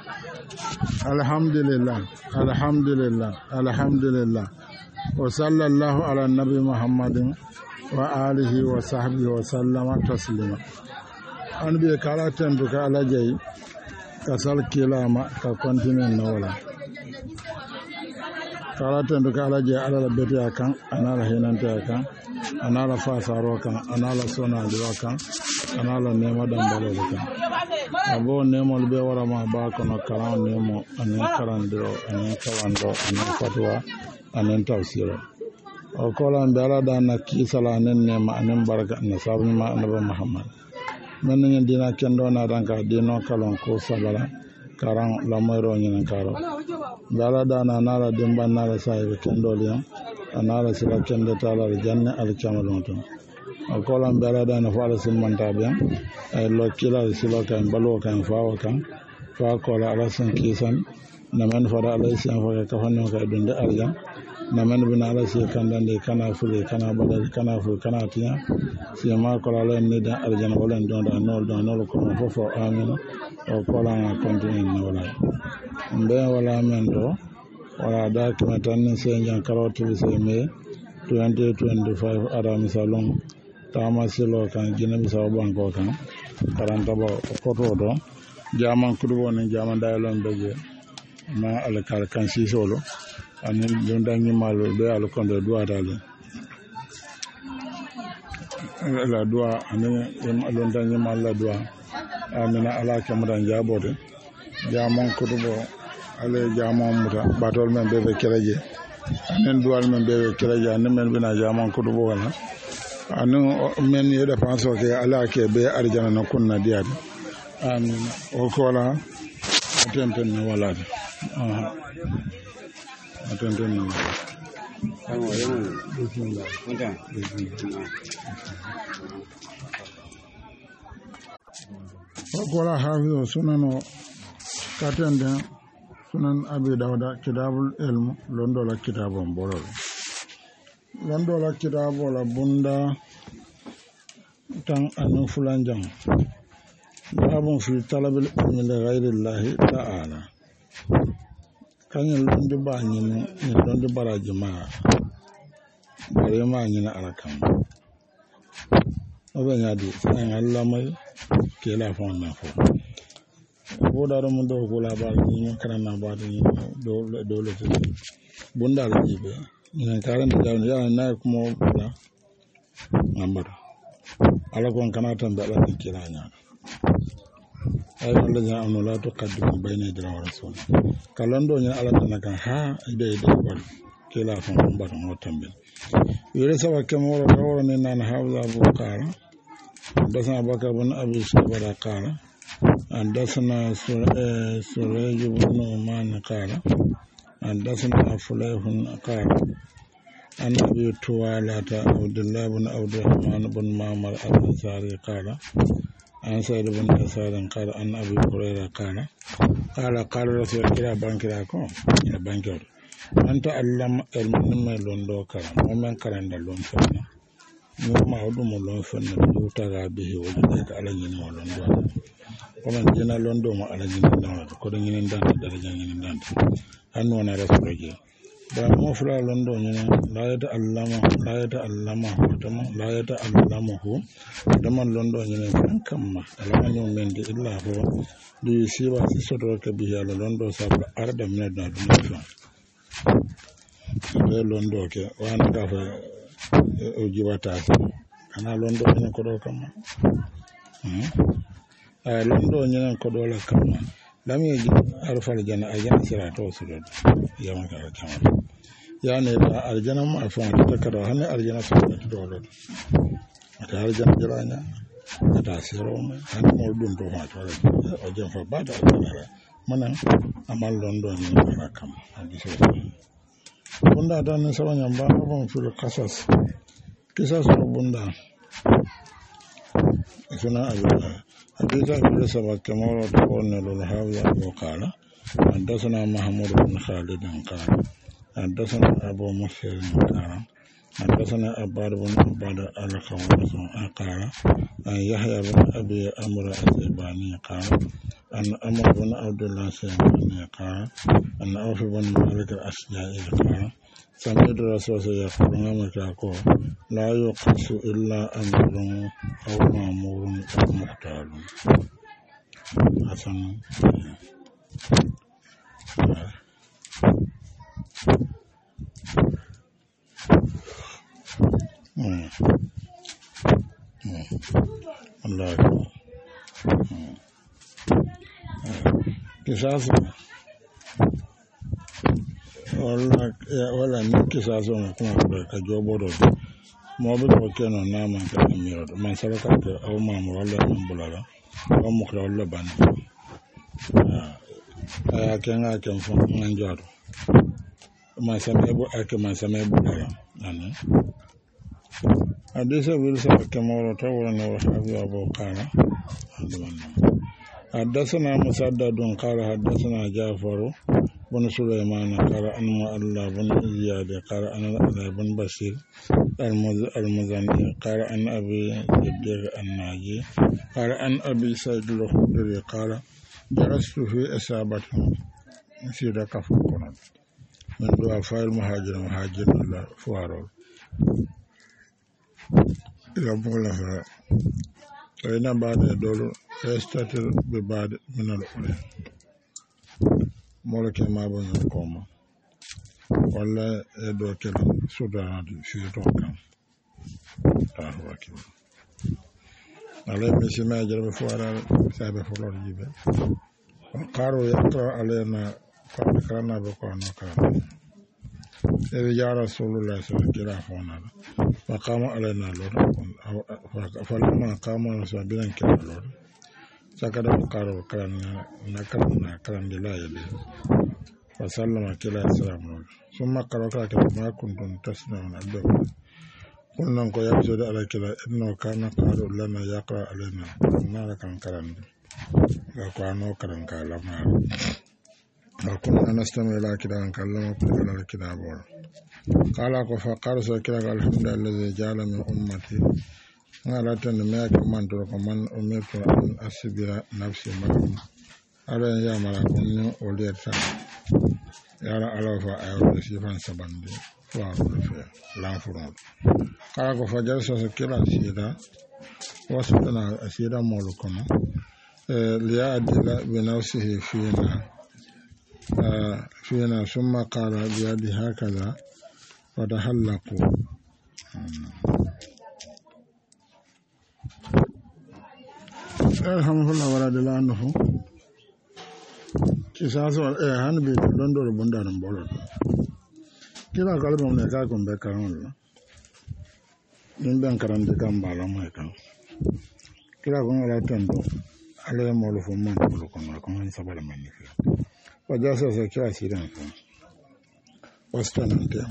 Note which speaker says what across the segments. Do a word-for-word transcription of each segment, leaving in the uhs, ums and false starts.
Speaker 1: alhamdulillah alhamdulillah alhamdulillah wa sallallahu ala nabi muhammadin wa alihi wa sahbihi wa sallama taslima an bi kala tendu ka ala jey ka sal kilama ka kontinen no wala kala tendu ka ala jey ala beti akan anala hinante akan anala fasaro kan anala sonali kan anala nema dambalo kan abo nemo be wara ma ba kono kalan nemo anen karandiro anen kawando anen fatwa anen tafsiro o kolan dara da na kisala anen nema anen baraka na sabu ma annabi muhammad men ngi dina kendo na danka dino kalon ko sabala karan la moyro ngi karo dara da na nala dimba nala sai kendo liam anala sila kende tala janna al kamalon to o kolan dara da na fala simanta bien ay lo kila sila kan balo kan faawa kan fa kola ala san kisan na men fara ala san fa ka fanno ka dunde arjan na men bina ala si kan dande kana fule kana badal kana fu kana tiya si ma kola ala ne da arjan wala don da nol don nol ko fo fo amina o kola na continue na wala mbe wala men do wala da kuma tan se jan karoti se me twenty twenty-five ara misalon tama silo kan gina bisa banko kan karanta ba koto do jaman kudugo ne jaman dayalon beje ma al kal kan si solo anin jonda ni malo be al kondo duwa dale la duwa anin yam alon dan ni malla duwa amina ala kamadan jabode jaman kudugo ale jaman muta batol men be be keleje anin duwal men be be keleje anin men bina jaman kudugo wala anu men yeda panso ke ala ke be arjana na kunna diade amin o kola atenten na wala aha atenten na ayo ayo bismillah kunta o kola hafizo sunano katende sunan abi dawda kitabul ilm londo la kitabon bolol londo la kitabo la bunda tan anu fulanjang babun fi talabil ilmi li ghayrillahi ta'ala kanyen londi ba nyini ni londi baraji ma bare ma nyina arakan obe nyadi an Allah mai ke la fon na fo ko daro mun do ko la ba ni karana ba ni do do le bunda la jibe ina karan da jawn ya na kuma na ambar ala kon kana tan da Allah kiranya ay wala ja amno la to kaddu bayna dira wa rasul kalando nya ala tan kan ha ide ide bal kila fon ambar mo tambe yore sawa kemo ro ro ne nan hawla bu qara dasana baka bun abi sabara qara andasana suraj ibn man qara andasana fulayhun qara an abi tuwalata abdullah ibn abdurrahman ibn mamar al-ansari qala an sa'id ibn asad qala an abi hurayra qala qala qala rasul kira bankira ko ina bankiro anta allama ilmun londo kala mo men karanda lon fona mo ma odu mo lon fona do taga bihi o de ala ni mo londo ko man jina londo mo ala ni dan ko do ni dan daraja ni dan anno na rasul ji da mo fula londo ni la ya allama la ya allama dama la ya allama hu dama londo ni kan kamma ala ni men de illa ho du siba si sodo ka bihi ala londo sabla arda min da dum fa de londo ke wana ka fa o jiwata kana londo ni ko do kamma hmm ay londo ni ko do la kamma lam yi arfal jana ayyan sira to su do yawan ka kamma ya ne da aljana ma fa ta kada hanne aljana su do do ta aljana jiranya ta siro ma han mo dum to ma to o jom fa ba ta aljana mana amal londo ni na kam hadisi bunda dan sabanya ba abon fil qasas kisas bunda suna abuna hadisa bil sabak kamara tawna lil hawiya wa qala حدثنا محمود بن خالد قال حدثنا أبو مسهر قال حدثنا عباد بن عباد الخوارزمي قال أن يحيى بن أبي أمر الزباني قال أن أمر بن عبد الله السيماني قال أن أوف بن مالك الأشجعي قال سمعت الرسول يقول نعم لا يقص إلا أمر أو مأمور أو مختار حسن الله kisas wala wala ni kisas on kuma ka jobodo mo be ko keno na man ka miro man saraka ko aw mam wala man bulala o mo ko wala ban aya kenga ken fo man jado man same bo ak man same bulala ana adisa wilsa kemoro tawona wa habi abu kana حدثنا مسدد قال حدثنا جعفر بن سليمان قال أن الله بن زياد قال أن علي بن بشير المزني قال أن أبي جدير الناجي قال أن أبي سيد الخدري قال جلست في إصابة سيدة كفر من ضعفاء المهاجر مهاجر الله فوارول يقول لها فإن بعد دول يستتر ببعض من الأولى مولك ما بين القوم ولا يدو كلام سودان في توكا تاهو كيو على مشي ما جرب فورا سابه فلور جيبه وقالوا يقرأ علينا فذكرنا بقوانا كلام إذ جاء رسول الله صلى الله عليه وسلم فقام علينا لور فلما قام رسول بنا كلا لور سكت وقالوا كلام نكلنا كلام لا يلي فسلم كلا السلام لور ثم قالوا كلا ما كنتم تسمعون الدب قلنا نكو يبسد على كلا إنه كان قالوا لنا يقرأ علينا ما كان كلام وقالوا كلام كلام وكنا نستمع إلى كلام كلام وكنا الكتاب قال فقال سكرك الحمد لله الذي جعل من أمتي قال تنميك من ترك من أمرت أن أصبر نفسي معهم على يا ملاكني وليت سنة يا الله فأيوة سيفان سبندي فأقول فيه لا فرود قال فجلس سكرا سيدا وسطنا سيدا مولكنا ليعدل بنفسه فينا آه فينا ثم قال بيدي هكذا فتحلقوا الحمد لله ورد الله عنه كساس هان بي لندور بندار بولو كلا قالوا من كاكم بكرون نين كران دي كام بالا ما كان كلا كون لا تندو على مولو فمان بولو كون كون سبال مني وجاسا سكرا سيدان واستنانتهم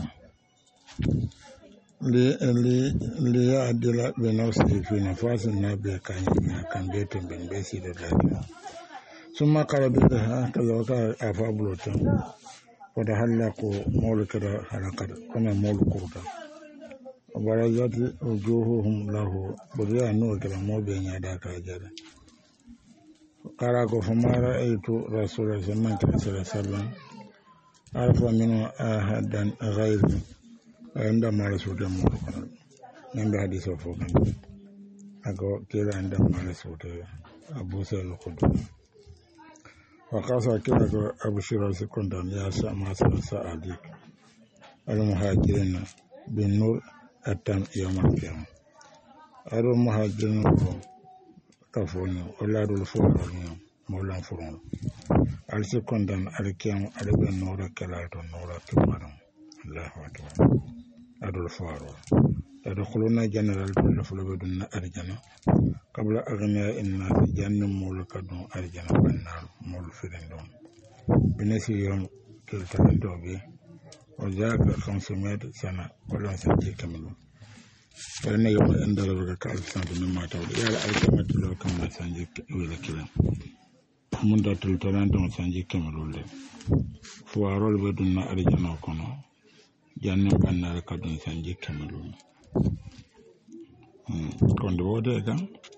Speaker 1: ليعدل بنفسه في نفاس النبي كان كان بيت بن بيسي دلالة ثم قال بها كذا وكذا أفابلوتا فتحلقوا مولك حلقة كما مولك وبرزت وجوههم له بريا نور كما موبين يداك جدا قال فما رأيت رسول الله صلى الله عليه وسلم عرف منه أحدا غير عندما رسول الله من حديث فوقنا أقول كلا عندما رسول أبو سعيد الخدري وقال كلا أبو شير سكندان يا سما سعديك المهاجرين بالنور التام يوم القيامة المهاجرين كفوني أولاد الفوران مولا فرون السكندان الكيام على النور كلاto النور كمارم الله أكبر أدول فارو تدخلون جنرال تلفلو بدون أرجنا قبل أغنياء الناس جنة مولك دون أرجنا بالنار مول فيدن دون بنسي يوم كالتلن دوبي وذاك خمسمائة سنة ولا سنجي كملون فإن يوم أندر بك ألف سنة مما تولي يالا ألف سنة لو كما سنجي ولا كلا من داتل تلان دون سنجي كملون فوارول بدون أرجنا وكنا jannin bannar kadun sanji kamalun kondo wode kan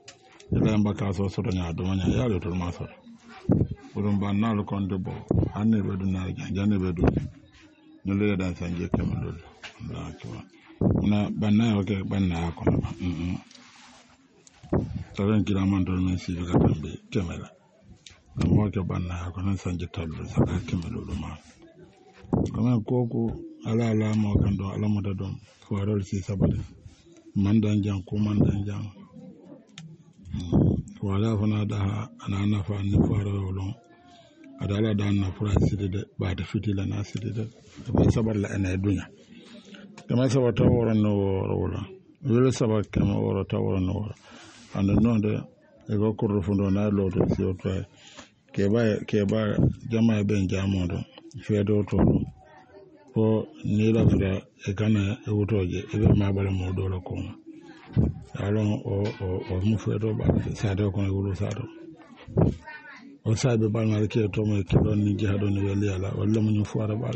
Speaker 1: ila en baka so so nya do nya ya le to ma so burum ban na lo kon de bo anne be du na janne be du no le da sanje kamul Allah akbar na banna o ke banna ko mm tawen kila man do men si ga tambe kemela mo ke banna ko nan sanje talu saka kemelo do ma kama koko ala ala mo kan do ala mo da don fuarol si sabade mandan jang ko mandan jang wala fana da ana nafa ni fuarol lon adala da na fura sidide ba da fitila na sidide ba sabar la ana dunya kama sabar taworo no wala wala sabar kama woro taworo no wala anda non de e go ko rufundo na lo to si o to ke ba ke ba jama ben jamodo fedo to ko ni la fura e kana e wutoje e be ma bala mo do la ko alon o o o mu fedo ba sa do ko e wulu sa do o sabe bangal ke to mo ke don ni jihado ni weli ala walla mo ñu fuara bal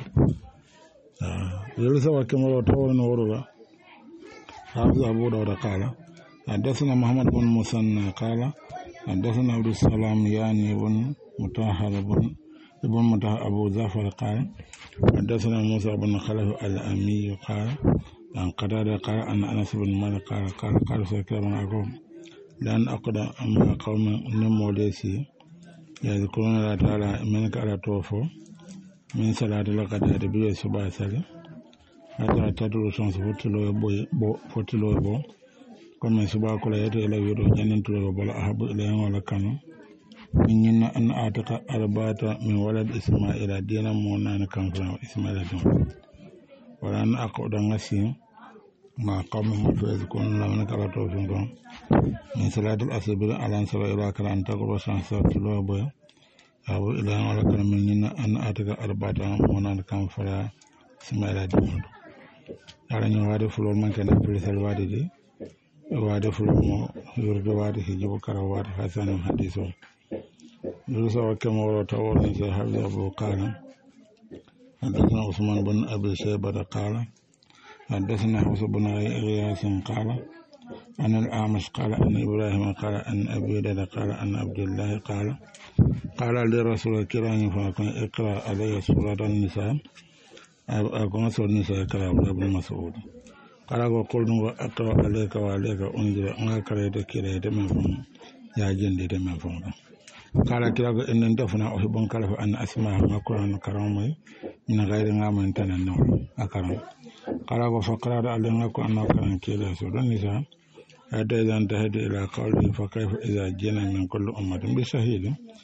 Speaker 1: ah yelo sawa ke mo to no woro حافظ أبو داود قال حدثنا محمد بن مسنى قال حدثنا عبد السلام يعني بن مطهر بن ابن مطهر أبو زفر قال حدثنا موسى بن خلف الأمي قال عن قتادة قال أن أنس بن مالك قال قال قال سكرم أقوم لأن أقدر أما قوم نمو ليسي يذكرون الله تعالى منك على توفو من صلاة القدر بيه سبع سالي حتى تدرسون فتلو بو فتلو بو كما سبع كل يد إلى يدو جنن تلو بلا أحب إليهم ولا كانوا من ينا أن أعتق أربعة من ولد إسماعيل دينا مونان كان فرام إسماعيل دون ولا أن أقعد نسيم ما قوم فيذكرون الله منك على توفو من صلاة الأصبر على أن صلى إلى كلام تقرأ سانسا تلو بو أو إليهم ولا كانوا من ينا أن أعتق أربعة مونان كان فرام إسماعيل دون ala ñu wade fulol man kana pulisal wade de wade fulol mo yurde wade hijibu kara wade hasan hadiso yusa wa kama wala tawor ni sa habib abu qala حدثنا عثمان بن ابي شيبه قال حدثنا حفص بن غياث قال عن الاعمش قال ان ابراهيم قال ان ابي داود قال ان عبد الله قال قال لرسول الكرام فكان اقرا عليه سوره النساء أكون سوري سيكرا ابن مسعود قال وقل نو أقرأ عليك وعليك أنزل أنا كريت كريت من فم يا جندي من فم قال كلا إن دفنا أحب كلا أن أسمع ما قرآن كرامي من غير ما من تنن أكرم قال وفقرا علينا كأن كرام كلا سوري النساء هذا إذا انتهت إلى قوله فكيف إذا جينا من كل أمة بشهيد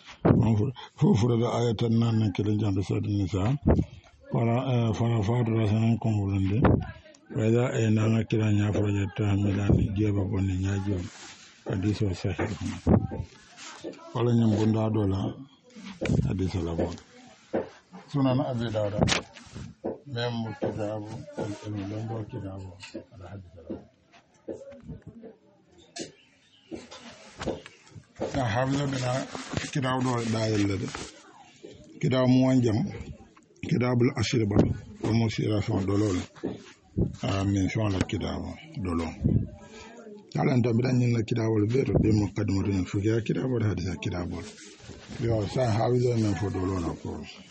Speaker 1: ففرض آية من كلا جنب سوري النساء fara fara fara rasanan kon wulande wada e nana kira nya project hamilani jeba bonni nyaajo hadiso sahih wala nyam bunda dola hadiso la bon sunan abi dawud mem kitabu al londo kitabu ala hadiso la habla bina kitabu do dayel de kitabu mo wanjam kidabul ashriba wa musira fa dolol amin fa la kidabu dolol ala ndo bidan ni kidabul beto be muqaddimatu fi kidabul hadisa kidabul yo sa hawizo men fo dolol ko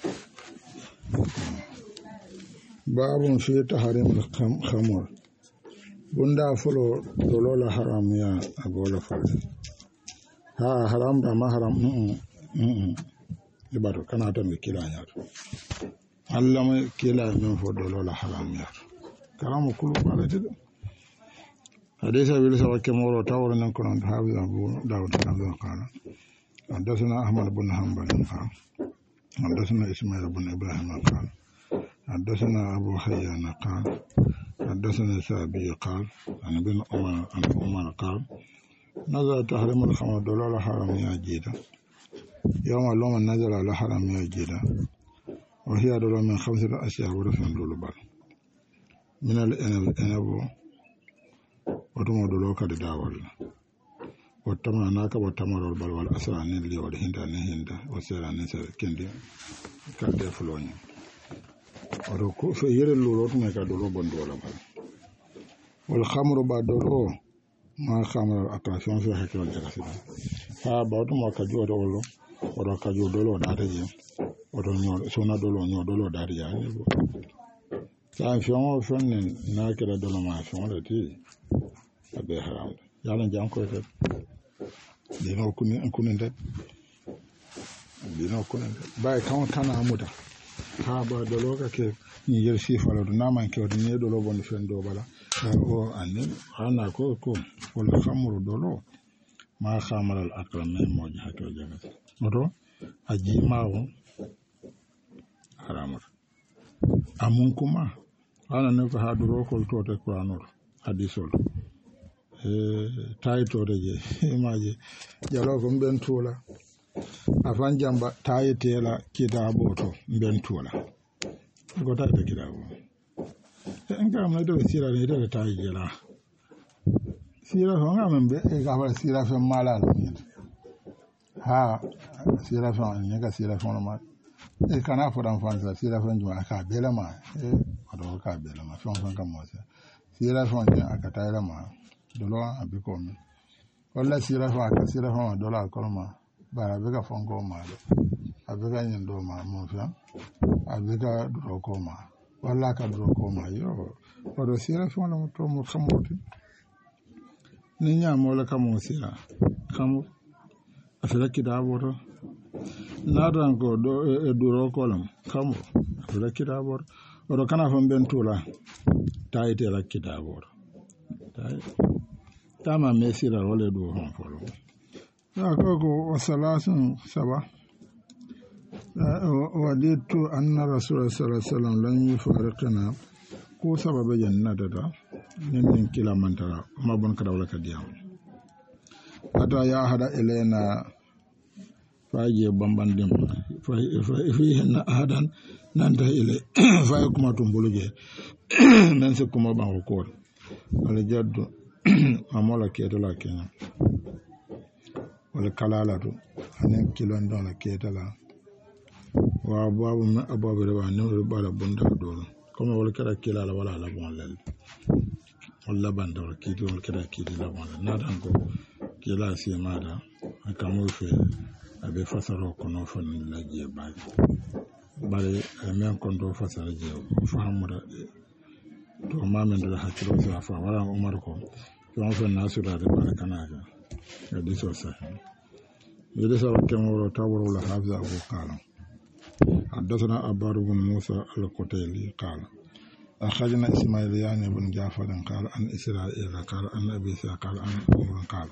Speaker 1: babun fi tahrim al-khamr bunda fulo dolol haram ya agola fal ha haram da ma haram mm mm ibado kana tan kilanya Allah mai kila min fo dolo la haram yar karamu kulu bala de hadisa bil sawake moro tawro nan kono hawi abu dawud kan qala hadathana ahmad ibn hanbal qala hadathana ismail ibn ibrahim qala hadathana abu hayyan qala hadathana sabi qala an ibn umar an umar qala nazar tahrim al khamr dolo la haram ya jida yawma luma nazara la haram ya jida وهي دولة من خمسة أشياء ورثنا دولة بال من الأنب الأنب وتم دولة كده داول وتم هناك وتم البال والأسرع نيلي والهندا نهندا وسيرا نسير كندي كده فلوني وركو في ير اللولوت ما كدولة بندولة بال والخمر بعد دولة ma khamara attraction fi hakilo jaga sida ha bawto mo ka jodo wolo odo ka jodo lo data je odo nyo sona dolo nyo dolo data ya ni bo sa fion fion na kira dolo ma fion le ti abe haram yalla jam ko te dino kuni kuni ndet dino kuni bay kan kana amuda ha ba dolo ka ke ni yer si fala do na man ke odo ne dolo bon fen do bala o anni ana ko ko wala khamru dolo ma khamara al akram mo hakko jaga odo aji mawo haramata amun kuma ana ne ko haduro ko to te qur'anul hadisol e tayto de je imaji jalo ko ben tula afan jamba tayitela kitabo to ben tula ko tayte kitabo en kam na do sira ne do tayi jela sira ho ngam be e ka wala sira fe mala ha sira fa ne ka sira fa ma e kana fo dan fansa sira fa njuma ka bela ma e odo ka bela ma fon fon ka mo se sira fa ne aka tayra ma dolo abiko mi wala sira fa ka sira fa ma dolo ko ma ba be ka fon ko ma do abika nyin do ma mo fa abika do ko ma wala ka do ko ma yo odo sira fa no to mo xamoti ni nyamo la ka mo sira xamu afela kidabo nadan ko do e duro kolam kamu afela kidabo odo kana fon ben tula tayite la kidabo tay tama mesira wala do hon folo ya ko ko wasalasun saba waditu anna rasulullah sallallahu alaihi wasallam lan yufariqana ko sababe jannata da nin kila mantara ma bon kada wala kadiyam ata ya hada elena faje bambandem fa fi henna ahadan nanta ile fa kuma tumbuluje nan se kuma ban ko wala jaddu amola ketala kenya wala kalala to anen kilon don la ketala wa babu ababu da ne bala bunda do kuma wala kada kilala wala la bon lel wala banda wala kiti wala kada kiti la bon na dan ko kila si mada akamu fe abe fasaro kono fon la je ba bare men kon do fasara je fahamura to mamen do hakiro sa fa wala umar ko to on fen nasura de barakana ga edi so sa yede sa kemo tawro la hafiza abu qala حدثنا أبار بن موسى القتيلي قال أخرجنا إسماعيل يعني بن جعفر قال عن إسرائيل قال عن أبي سعيد قال عن عمر قال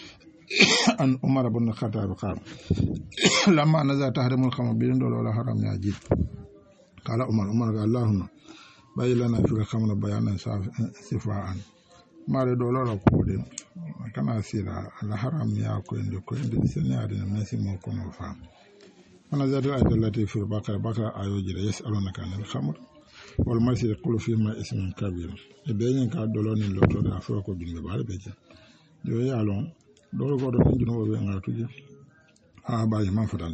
Speaker 1: عن عمر بن الخطاب قال لما نزل تحرم الخمر بين دول ولا حرام يجيب قال عمر عمر قال اللهم بين لنا في الخمر بيانا صفاء ما دول ولا قودين كما سيرا الحرام يأكل كل سنة هذا الناس موكون فهم ونزل الآية التي في البقرة بقرة آيوجر يسألونك عن الخمر والمسير يقول فيما اسم كبير بينك دولون اللوتو دا فوكو جنب بار بيجي دو يالون دولو ko do jino be ngatu ji ha bayi man fatan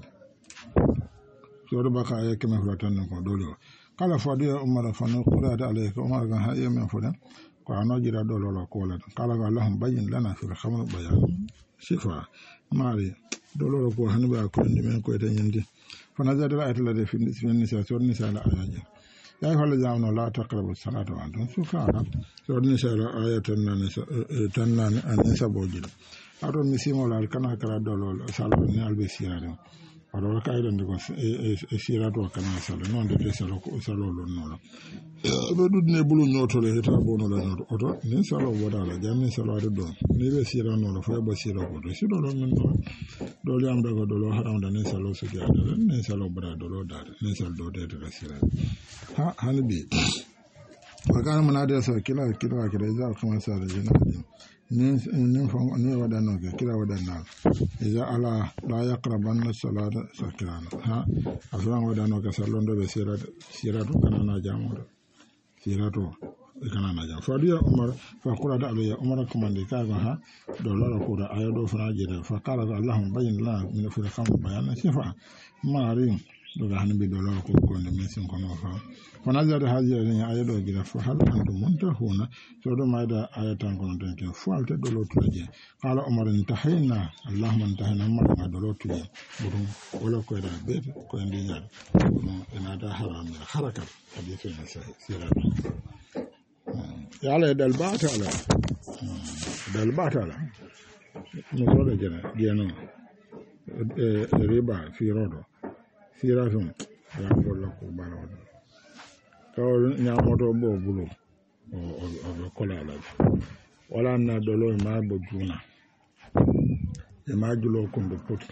Speaker 1: so do baka ay kema fatan ko dolo kala fadu ya umar fanu qurada alayka umar ga ha yemen fodan ko ano jira dolo la ko la kala ga allahum bayyin lana fil khamr bayan shifa mari dolo ko hanba ko ndi men ko ete nyindi fana zadala ayatla de fi nisa so nisa la ayaji ya yi hali zamanu la taqrabu salata wa antum sukara so nisa la ayatan nan tan nan an nisa bojil ado misimo la kana kala dolo salo ni albe sirade ado ka ide ndiko e sirado kana salo non de salo ko salo lo non be dudne bulu nyoto le heta bono la nyoto oto ni salo boda la jamni salo ado don ni be sirano la fa ba siro ko do siro lo non do do li am daga do lo haram da ni salo su ya da ni salo bra do lo da ni salo do de de sira ha hanbi wakana munada sa kila kila kila za kuma sa da jina nin nin fa ne wadano ke kila wadana iza ala la yaqraban salata sakran ha afran wadano ka salondo be sira sira to kana na jamu sira to kana na jamu fa dia umar fa qura da alayya umar komande ka ga ha do lolo ko da ayo do fana jira fa qala allahumma bayyin lana min fi kham bayan sifa mari doga han bi dolo ko ko ne min sin kono fa wana zada haji ne ayedo gila fa hal antum muntahuna to do mayda ayatan kono tan ke falte dolo tulaje qala umar intahayna allahumma intahayna mar ma dolo tulaje budum wala ko da be ko ndi nyar ina da haram harakat hadithu na sira ya ala dal bata ala dal bata ala no do jena jeno e riba fi rodo sira fun ya bollo ko balawo kawol ñamoto bo bulo o o kola la wala na dolo ma bo juna e ma julo ko ndo poti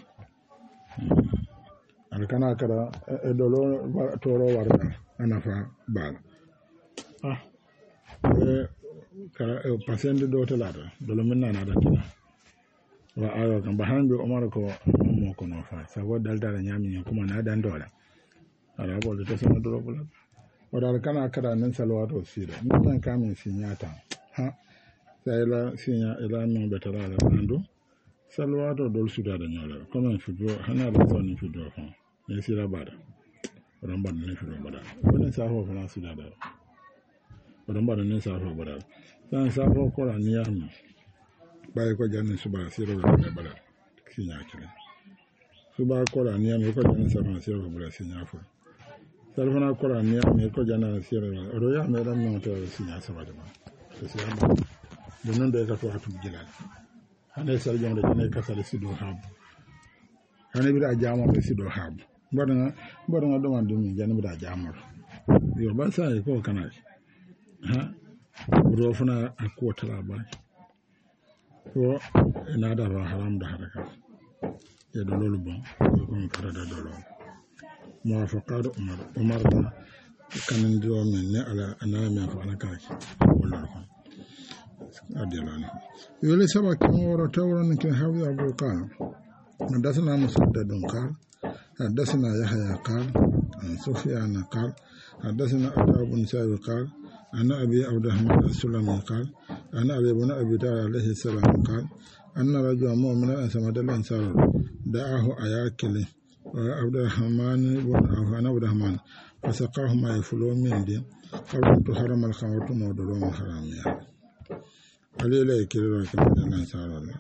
Speaker 1: al kana kara e dolo toro warda ana fa bal ah e kara e pasende do to lata dolo men na da tina wa ayo kan bahambe omar ko mo ko no fa sa go dal dal nyami kuma na dan dola ala bo to sama dolo bula wadar kana kada nan salwato sira nan kamin sinyata ha sai la sinya ila non betara la bando salwato dol suda da nyola comme fido hana da son fido fa ne sira bada wadam ban ne fido bada wannan sa ho fa suda da wadam ban ne sa ho bada san sa ho ko la niyam bai ko janne suba sira da bada sinya kile suba ko la niyam ko janne sa fa sira bada sinya fa salfana kora ni me ko jana sira ro ya me dan no to sinya sabade ma to siya ba donon de ka to atu jilal hane sal jom de ne ka sal sido hab hane bi da jama be sido hab bodanga bodanga do man dum jani bi da jama yo ba sai ko kana ha ro fana ko tala ba ko ina da haram da haraka ya dololu bon ko ko fara da dololu موافقات عمر عمر كان نديو من على انا من فانا كاش ولا لكم اديلان يولي سبا كمورا تورن كان حافظ ابو قال حدثنا مسدد قال حدثنا يحيى قال عن سفيان قال حدثنا ابو بن سعيد قال انا ابي عبد الرحمن السلمي قال انا ابي بن ابي داود عليه السلام قال ان رجلا مؤمنا سمد الانصار دعاه اياكله عبد الرحمن بن عوف عبد الرحمن فسقاهما يفلو من دين قبل تحرم الخمر مودلون حرام يعني علي لا يكيرو كما الانصار الله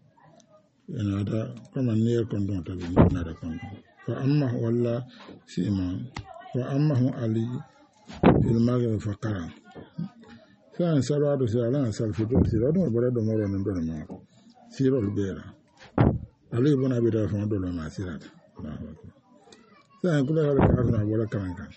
Speaker 1: ان هذا كما نيه كوندون تبي نada كوندون فاما ولا سيما فاما علي في المغرب فقرا فان سرادو سالان سالفيدو سيرادو برادو مورو ندون ما سيرو البيرا علي بن ابي طالب فندو ما سيرادو sai kula da kafirun wala kan kan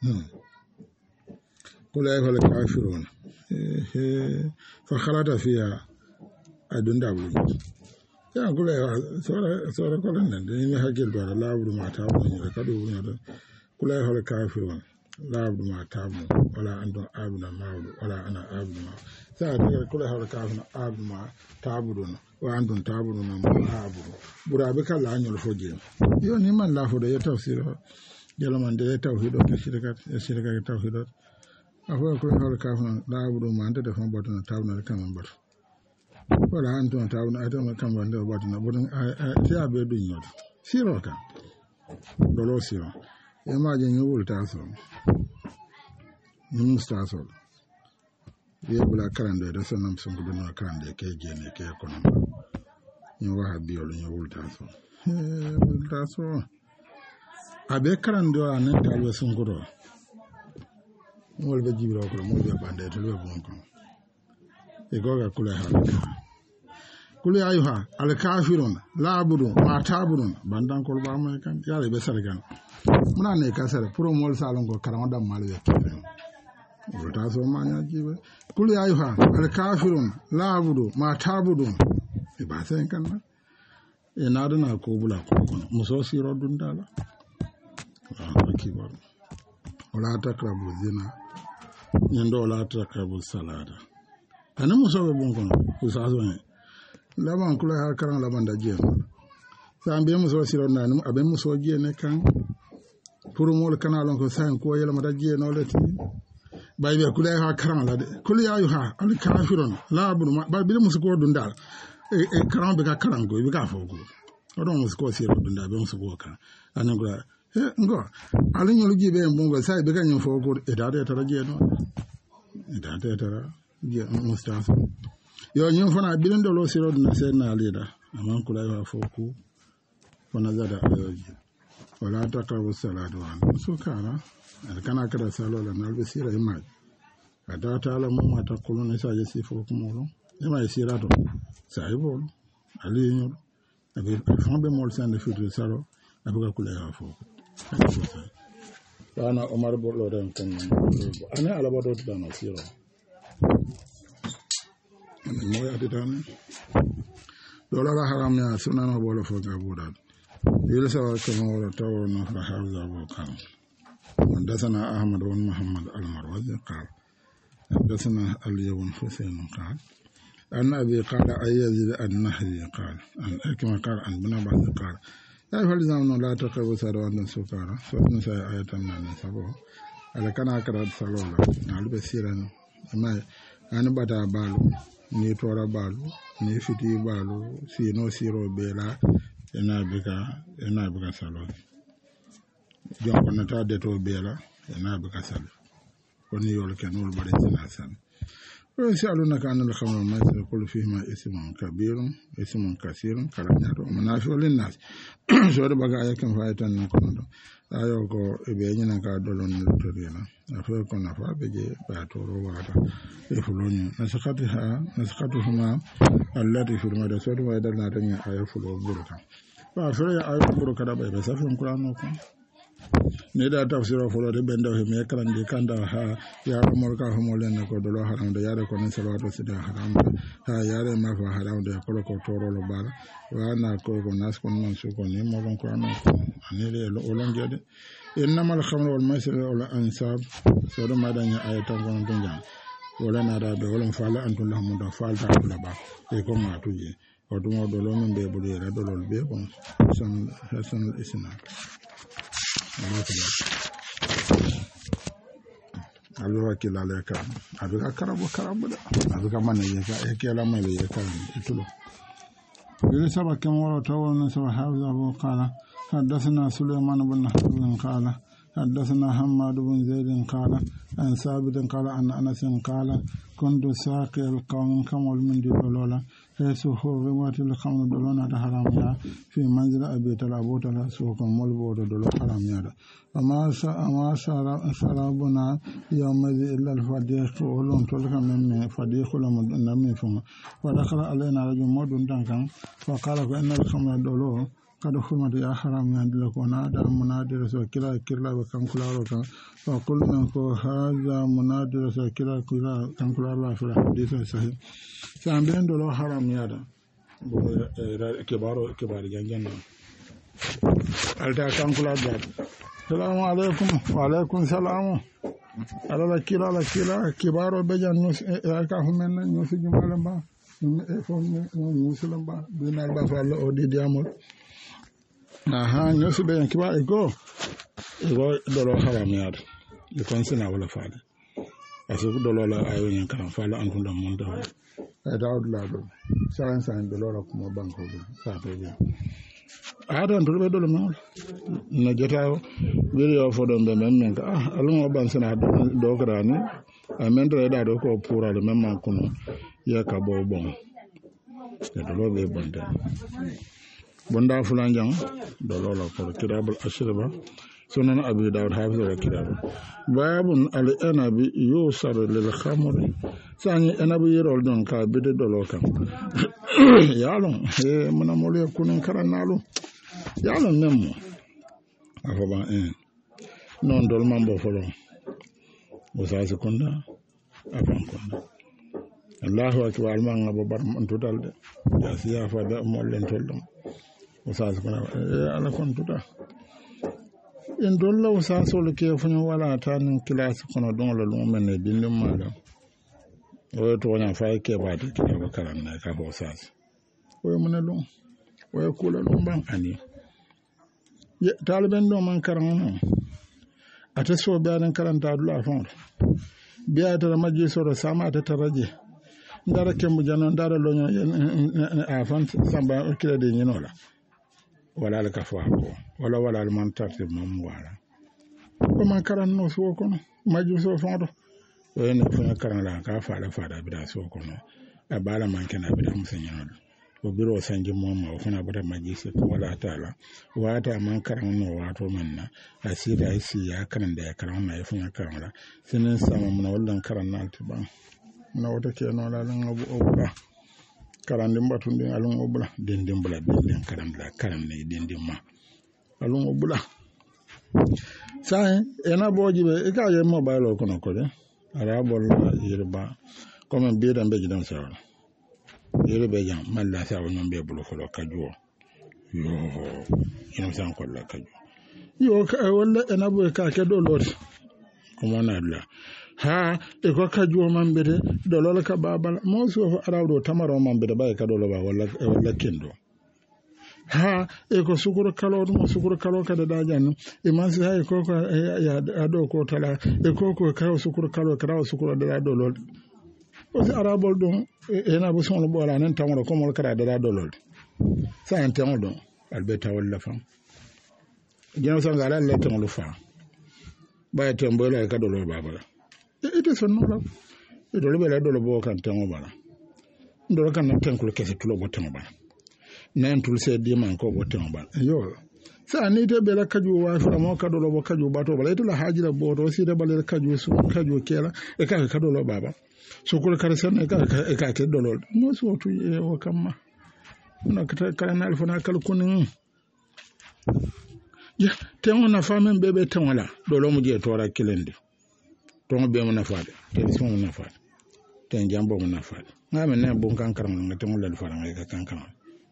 Speaker 1: kula ya wala kafirun eh fa khalata fiha adun da bulu sai kula ya sora sora kula nan da ni hakil da labu mata wani da kado wani da kula ya wala kafirun labu mata mu wala ando abuna mawdu wala ana abuna sai kula ya wala kafirun abuma tabudun wa andun tabudun ma abu burabe kala anyol foje yo ni man la fo de tafsir jalo man de tawhid o shirka shirka tawhid afo ko hol ka fa la abudu man de fa botna tawna kan man bot wala andun tawna atama kan man de botna botna ti abe du nyot siro ka dolo siro e ma je ni wulta so ni mustaso ye bula karande da sanam sun gudu na karande ke gene ke kono ni wa biolo ni wulta so eh wulta so abe karando anan talwe sun gudu mol be jibro ko mo be bande to le bon ko e goga kula halaka kula ayuha al kafirun la abudu ma tabudun bandan ko ba ma kan ya be sargan muna ne kasar pro mol salon ko karamada malwe kefen wulta so ma nya jibe kul ya ayuha al kafirun la abudu ma tabudun e ba sen kan na e na dana ko bula ko kono muso siro dun dala ah kibar wala takrabu zina nyando wala takrabu salada ana muso be bon kono ko sa so ne laban kula ha karan laban da je sa ambe muso siro na abe muso je ne kan pour mol kanalon ko sa ko yela mata je no leti baybe kula ha karan la de kul ya ayuha al kafirun la abudu ba bi musu ko dun dal e e karan be ka karan go be ka fo go odon musu ko siro dun dal be musu ko kan anan kula ngo ala nyolu jibe mbongo sai be kanyo foko edade tara jeno edade tara je mustafa yo nyo fana bilin do lo siro na sen na leda aman kula ya foko fana zada ayoji wala taqrabu salatu wa so kana kana kada salo la nalbe sira imaj ada taala mo mata kuluna sa je sifo kumolo ima sira to sai bolo ali nyo abi fambe mol san de futu salo abuga kula ya foko ana Omar Borlo den kan ana alaba do dana siro mo ya ditane dola la haram ya sunana bolo fo ga budad yele sawa ko mo taw no fa hawza bo kan حدثنا أحمد بن محمد المروزي قال حدثنا علي بن حسين قال أن أبي قال أن يزيد النهري قال أن كما قال أن بن عباس قال لا فلزمنا لا تقربوا سروان سكارا سورة نساء آية الناني سبو على كان أكراد سلولا على بسيران ما أنا بدا بالو ni tora balu ni fiti balu si no siro bela ena bika ena bika salo jonko na ta de to bela ena bika salo koni yol kenul bare sinasan ويسألونك عن الخمر والميسر قل فيهما اسم كبير اسم كثير كلام ومنافع للناس سورة بقى يكن فايتان نكون ayoko ibenyina ka dolon lutorina afeko na fa beje batoro wata ifuloni nasakatiha nasakatuhuma allati fil madasatu wa dalna tanya ayfulo burka fa fere ayfulo burka da bai safin qur'ano ko ne da tafsiro fulo de bendo he me kan de kanda ha ya umar ka ho molen ko dolo haram de yare ko ne salawatu sida haram ha yare ma fa haram de ko ko toro lo bala wa na ko ko nas ko non su ko ni mo lon ko ano anele lo olon jede innamal khamru wal maisir wal ansab so do madanya ayatan ko don jang wala na da be wala fala antul lahum da falta la ba e ko ma tuje o do mo do lo men be bu de do lo be ko son hasan al isna alwa kila leka abiga karabo karabo da abiga man yeka ekela man yeka itulo yele saba kemo tawon saba hawza bo qala حدثنا سليمان بن حرب قال حدثنا حماد بن زيد قال عن ثابت قال عن انس قال كنت ساقي القوم كمول من دولولا حيث حرمت الخمر دولونا حراميا في منزل ابي تلابوت سوق مول بود دولو حراميا وما ما شرابنا يومئذ الا الفديق ولون تلك من فديق لم نمي فما ودخل علينا رجل مود دانكان فقال ان الخمر دولو kada hurmata ya haram ya dila ko na da munadira so kila kila ba kan kularo kan fa kullun ko haza munadira so kila kila kan kularo la fira hadisi sahih san ben do lo haram ya da bo ke baro ke bari jangan alta kan kularo da assalamu alaikum wa alaikum salam ala kila la kila ke baro be jan no ka humen no fi jumalan ba e fo no musulam ba binal ba fa lo di diamol aha nyosi be yankiba ego ego dolo haramiyar e konsina wala faade aso dolo la ayo nyen kan faala antunda mon daw e daud la do saran san dolo la kuma banko be sa be be ada ndo be dolo mawla na jotawo wiri yo fodon be men men ah almo ban sana do grani amen do da do ko pura le men man kuno ya ka bo bon e dolo be bonda bonda fulan jang do lola ko kitabul ashriba sunan abi daud hafiz wa kitab babun al anabi yusar lil khamr sani anabi yerol don ka bide do lokan yalon e mona mole kunun karanalo yalon nemmo afoba en non dol mambo folon o sa sekonda afan konda Allahu akbar man ngabo bar man total de ya siya fa da mo len toldum usas kana ala kon tuta en dolla usas wala ke fanyo wala tan class kono don la lu men ne dindum mala o to nya fa ke ba de ke ba karan na ka usas o mun lu o ko la lu ban ani ye taliben do man karan no ata so bayan karanta dula fon biya ta maji so sama ta taraje ndara kembu janon ndara lo nya a fan samba kila de nyinola wala al kafa ko wala wala al man tarti mam wala ko man karan no so ko no maju so fondo o en ko karan la ka fa la fa da bi da so ko no e bala man kana bi da musenyo o biro sanji moma o fana bata majisi wala taala wata man karan no wato manna asida isi ya karan da ya karan na yafun karan la sinin sama mun wallan karan na altiba na wata ke no la lan abu obra karan din batun din alun obra din din bula din karan la karan ne din din ma alun obra sai ena boji be e ka ye mobile ko no ko de ara bol yirba comme bi dan be gidan sa yere be jam malla sa wonon be bulo folo kajuo yo ino san ko la kaju yo ka wala ena bo ka ke do lori como na la ha e ko kajuo man be do lol ka babal mo so arawdo tamaro man be ba ka do lo ba wala wala kendo ha e ko sukuru kalo dum sukuru kalo ka da jan e man si hay ko ko ya ado ko tala e ko ko ka sukuru kalo ka sukuru da do lol o arabol dum ena bo son bola nan tamro ko mo kara da dolol sa en tan don albeta wala fam gino san gala le tan lu fa ba tan bola ka dolol babala ite son no la e do le dolol bo kan tan bala ndo kan nan tan ko kese tulo bo tan bala nan tul se di man ko bo tan bala yo sa ni te bela kaju wa fa mo ka dolol bo kaju ba to bala ite la hajira bo to si de bala kaju su kaju kela e ka ka dolol baba sukul karasan e ka e ka ke dolol mo so to e o kamma na ka kana alfona kal kunin ya te on na famen bebe te wala dolo mu je tora kilende to be mo na faade te so mo na faade te jambo mo na faade ngame ne bon kan karam nga te mo le faade nga ka kan kan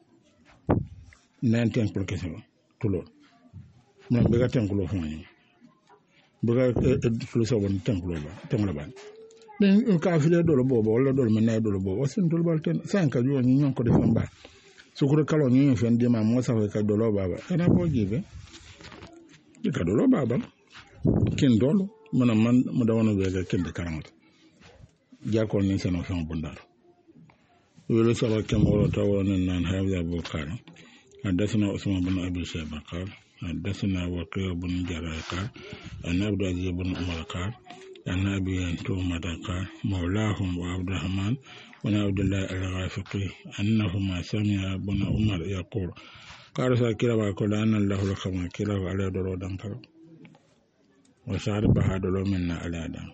Speaker 1: nanten pour que ça tulo mo be ga ten kulo foni be ga tulo so won ten kulo ba ten la ba den ka file dolo bobo wala dolo men nay dolo bobo sin dolo balten sanka jo ni nyon ko de famba sukuru kalo ni fen di ma mo sa ka dolo baba ana bo jibe di ka dolo baba kin dolo mana man mo da wono be ga kin de karamata jako ni seno fen bundar wala saba kam wala tawon nan hawza bukar hadathana usman bin abi shayba qal hadathana waqi' bin jarrah qal an abd aziz bin umar qal النبي توما دقا مولاهم وعبد الرحمن بن عبد الله الغافقي أنهما سمع بن عمر يقول قال ساكرا وقال أن الله لكم كلا على درو دنكر وشعر بها دلو منا على دن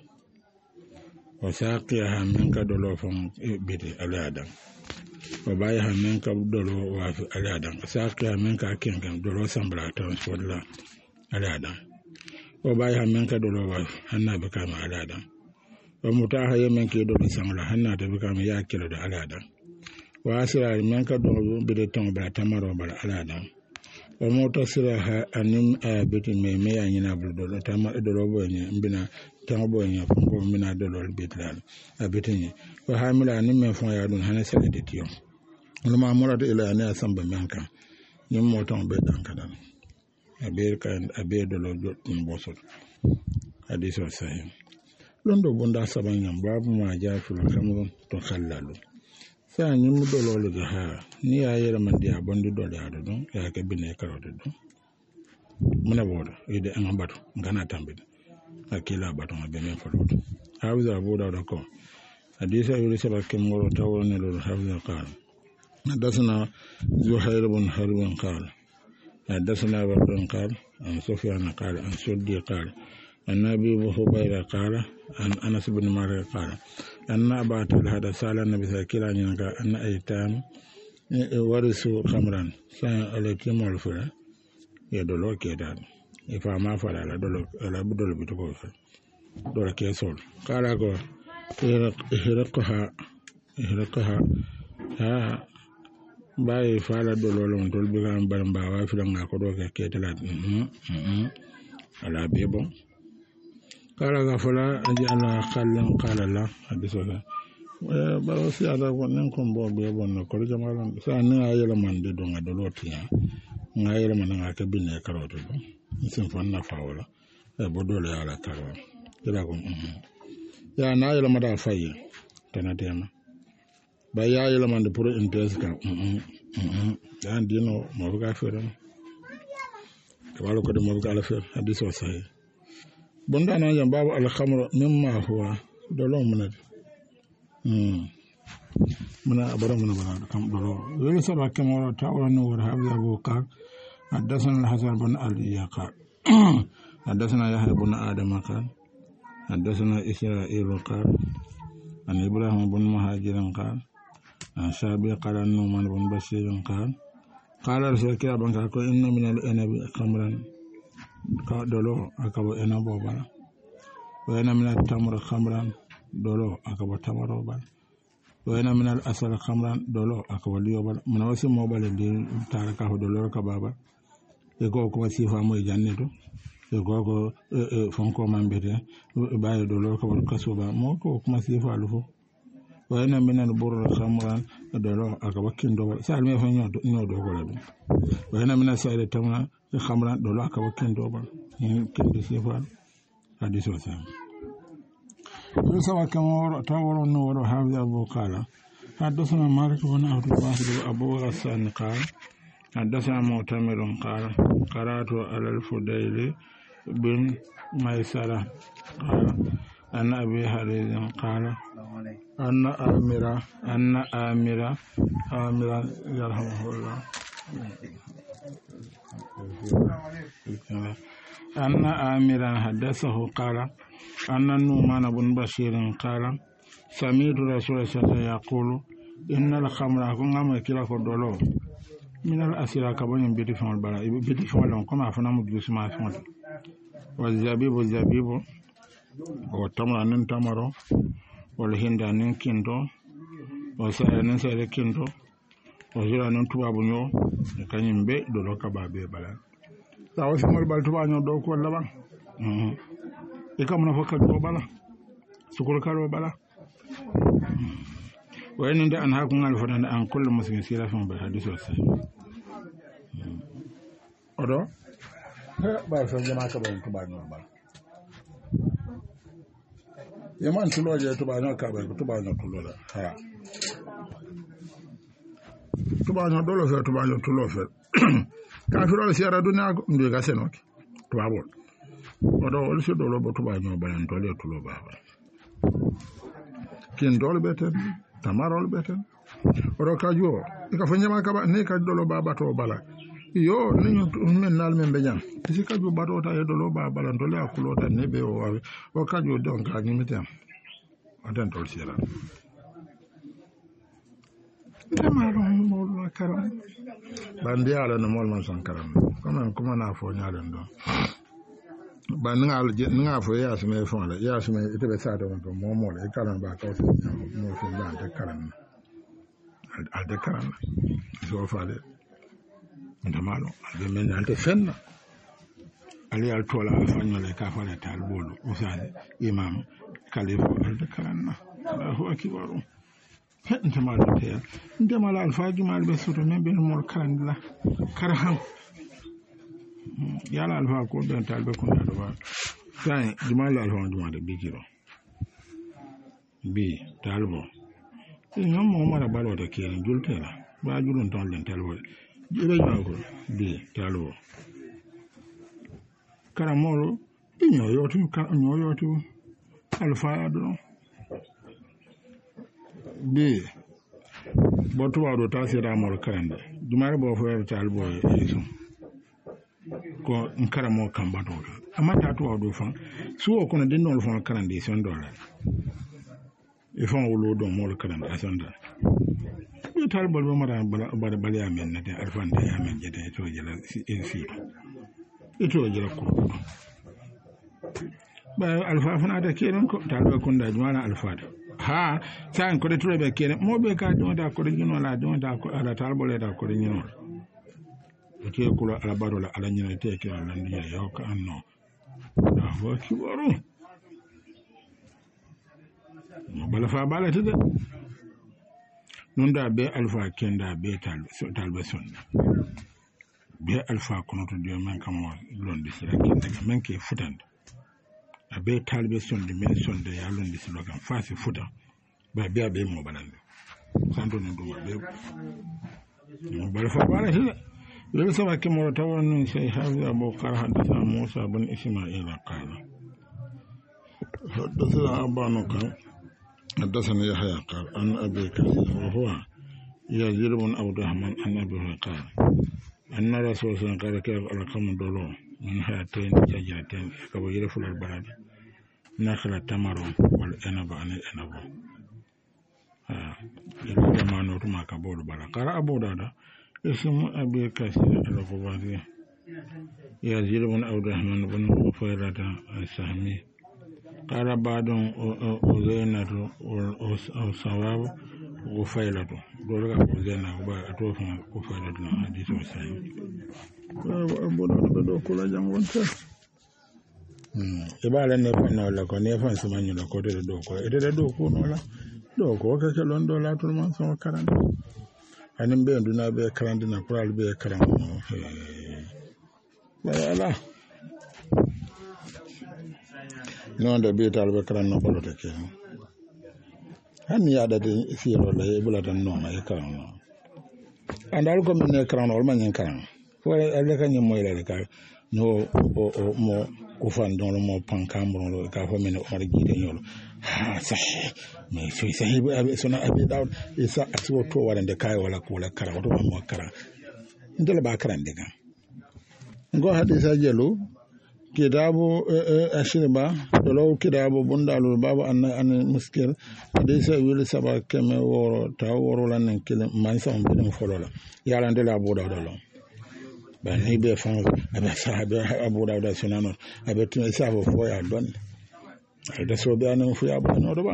Speaker 1: وساقيها منك دلو فم بدي على دن وبايها منك دلو وافي على دن ساقيها منك أكين دلو سنبلا تنسول الله على دن o bay ha men ka dolo wa hanna be kama alada o mutaha yemen ke dolo samla hanna de be kama ya kilo de alada wa asira men ka dolo be de ton bra tamaro bala alada o moto sira ha anim a beti me me ya nyina bul dolo tamaro dolo bo ni mbina tan bo ni ko mina dolo bitlal a beti ni o hamila anim me fon ya dun hanna sala de tiyo no ma mora de ila ne asamba menka nyum moton be dan kadan abe kan abe dolo jotun bosol hadiso sahih londo bonda sabanyam babu ma jafu kamrun to khallalu sa nyum dolo le ha ni ayere man dia bondi dolo ya do ya ke bine karodo do muna bodo ide an bato ngana tambe akila bato ngabe men folodo hawza bodo do ko hadisa yuri sabak kemoro tawone lo hawza qala hadathana zuhair bin harb qala حدثنا وابن قال عن سفيان قال عن سدي قال عن أبي هريرة قال عن أنس بن مالك قال أن أبا طلحة سأل النبي صلى الله عليه وسلم أن أيتام ورثوا خمرا سألتهم الفلا يدلو كيدان إفما فلا لا دلو لا بدلو بتقول دلو كيسول قال أقول إهرقها إهرقها ها baye fala dololo on tol biga mbar mbawa fi nga ko do ke ketela mm mm ala be bon kala ga fala andi ala khallan qala la hadiso ka ba wasi ala ko nen ko bo be bon ko jamalan sa na ayela man de do nga dolo tiya nga ayela man nga ke binne karoto do sin fanna fawala e bo dole ala karo dela ko mm ya na ayela mada fayi tanatema ba ya yi lamande pour interest ka mm mm dan dino mo ga fere wala ko de mo ala fer hadith wa sahih bunda na jam babu al khamr mimma huwa dolo munad hmm muna abara muna bana kam dolo wala saba kamara ta'awunu wa habi abu qar حدثنا الحسن بن علي قال حدثنا يحيى بن آدم قال حدثنا إسرائيل قال عن إبراهيم بن مهاجر قال عن شعبي قال عن نعمان بن بشير قال قال رسول الله بن كاكو إن من الأنب خمرا دولو أكبر أنب وبلا وإن من التمر خمرا دولو أكبر تمر وبلا وإن من الأسل خمرا دولو أكبر لي وبلا من وسم موبل دي تاركه دولو كبابا ego ko sifa mo janneto ego ko fonko mambete baye do lor ko kaso ba mo ko kuma sifa lufo wayna minan burra khamran do lo aka wakin do sal me fa nyodo nyodo ko la do wayna minan sayre tamna khamran do lo aka wakin do ba ni kindi sifa hadiso sa sawa kamoro taworo no woro hawi abu qala حدثنا مالك بن عبد الواحد أبو غسان قال حدثنا معتمر قال قرأت على الفضيل بن ميسرة قال أن أبي حريز قال أن آمرة أن آمرة آمرة يرحمه الله أن آمرة حدثه قال أن النعمان بن بشير قال سمعت رسول الله صلى الله عليه وسلم يقول إن الخمر كنا كلا كدولو من الأسرة كبون بيتي فما البلا بيتي فما لون كما أفنى مجلس ما فما والزبيب والزبيب والتمر أنن تمرو والهند أنن كنتو والسائر أنن سائر كنتو والزر أنن تبابنيو كان ينبي دولو كبابي بلا ساوى فما البلا تبابنيو دوكو اللبا إكام نفكر دو بلا سكول كارو بلا وإن عند أن هاكم الفرن أن كل مسلم سيرة فيهم بالحديث والصحيح. أدو بعد فنجنا كبار كبار نوبال. يمان تلو جاي تبارنا كبار تبارنا تلو لا. ها. تبارنا دولو فير تبارنا تلو فير. كافر على سيارة دنيا مدي كاسنوك. تبارون. أدو ولسه دولو بتبارنا بلان تولي تلو بابا. كين دول بيتن. tamarol beten oro kajo ika fanyama kaba ne ka dolo baba to bala yo ni men nal men bejan isi kajo bato ta e dolo baba bala dole akulo ta ne be o wa o kajo don ka ni mitem adan tol sira tamaro mo lo karam bandi ala no mol man san karam kuma kuma na fo nyalen don ba nga nga fo ya sme fo la ya sme ite be sa do mo mo le karan ba ka so mo fo ba de karan al de karan so fa le ndamalo de men ante fenna ali al tola fa nyole ka fa le tal bolu usale imam khalifa al de karan na Allahu akbar ndamalo te ndamalo al fa jumal be soto men be mo karan la karham yala alfa ko ben talbe ko na do ba sai jumal alfa jumal bi kiro bi talbo ngam mo mara balo ta kene jultela ba julun ton len talbo jibe ko bi talbo karamolo inyo yotu ka nyo yotu alfa do bi botu wa do ta sira mo karande jumal bo fo talbo e ko nkara mo kamba do amata to do fan so ko na den no fon karande son do la e fon wolo do mo karande asanda ni tal bol mo mara bala bala amen na de alfan de amen je de to jela en fi e to jela ko ba alfa fana da kenen ko tal be kun da jwana alfa ha san ko de to be kenen mo be ka do da ko de no la do da ko ala tal bol da ko de no ke kula ala baro la ala nyina te ke ala ndiya yo ka anno da ho ki waro mo bala fa bala tede nunda be alfa kenda be tal so tal be son be alfa kono to dio men kam londi sira kenda men ke futande abe tal be son de men son de ya londi sira kam fasi futa ba be be mo balande santo no do be mo bala fa bala tede ليس لكن مرتبا شيء هذا أبو قال حدثنا موسى بن إسماعيل قال حدثنا أبان قال حدثنا يحيى قال عن أبي كثير وهو يزيد بن عبد الرحمن عن أبي قال أن رسول الله قال كيف ألقم دولو من هاتين شجرتين كبو يرفل البلد نخل التمر والعنب عن العنب يقول ما نوت ما كبو البلد قال أبو دادا اسم أبي كثير الغباري يزيد بن عبد الرحمن بن فيرة السهمي قال بعض أذينة أو صواب غفيلة دولك أذينة أتوفى غفيلة حديث وسهمي أبو داود بدو كل جام وانت ibala ne fa na la ko ne fa sumanyu la ko de do ko e de do ko no la do ko ka ke lon do la tout man so karande anin be nduna be karande na kural be karande no wala non de be tal be karande no bolote ke han ya da de siro la e bulata no ma e karande andal ko min e karande wal man en karande fo ele ka nyimo ile ka no o mo kufan don mo pankambro lo ka fo min o mar gide nyolo ha sahih mais fi sahih abi sona abi daud isa atwo to warande kay wala ko la kara to mo kara ndel ba karande kan ngo hadisa jelu kitabu ashirba dolo kitabu bundalu babu an an muskil hadisa wili saba keme woro taw woro lan kele man sam bidum folola yala ndela bo daw dolo ba ni be fan abe sahabe abu daw da sunano abe tun isa fo fo ya don da so be anan fu ya ba no do ba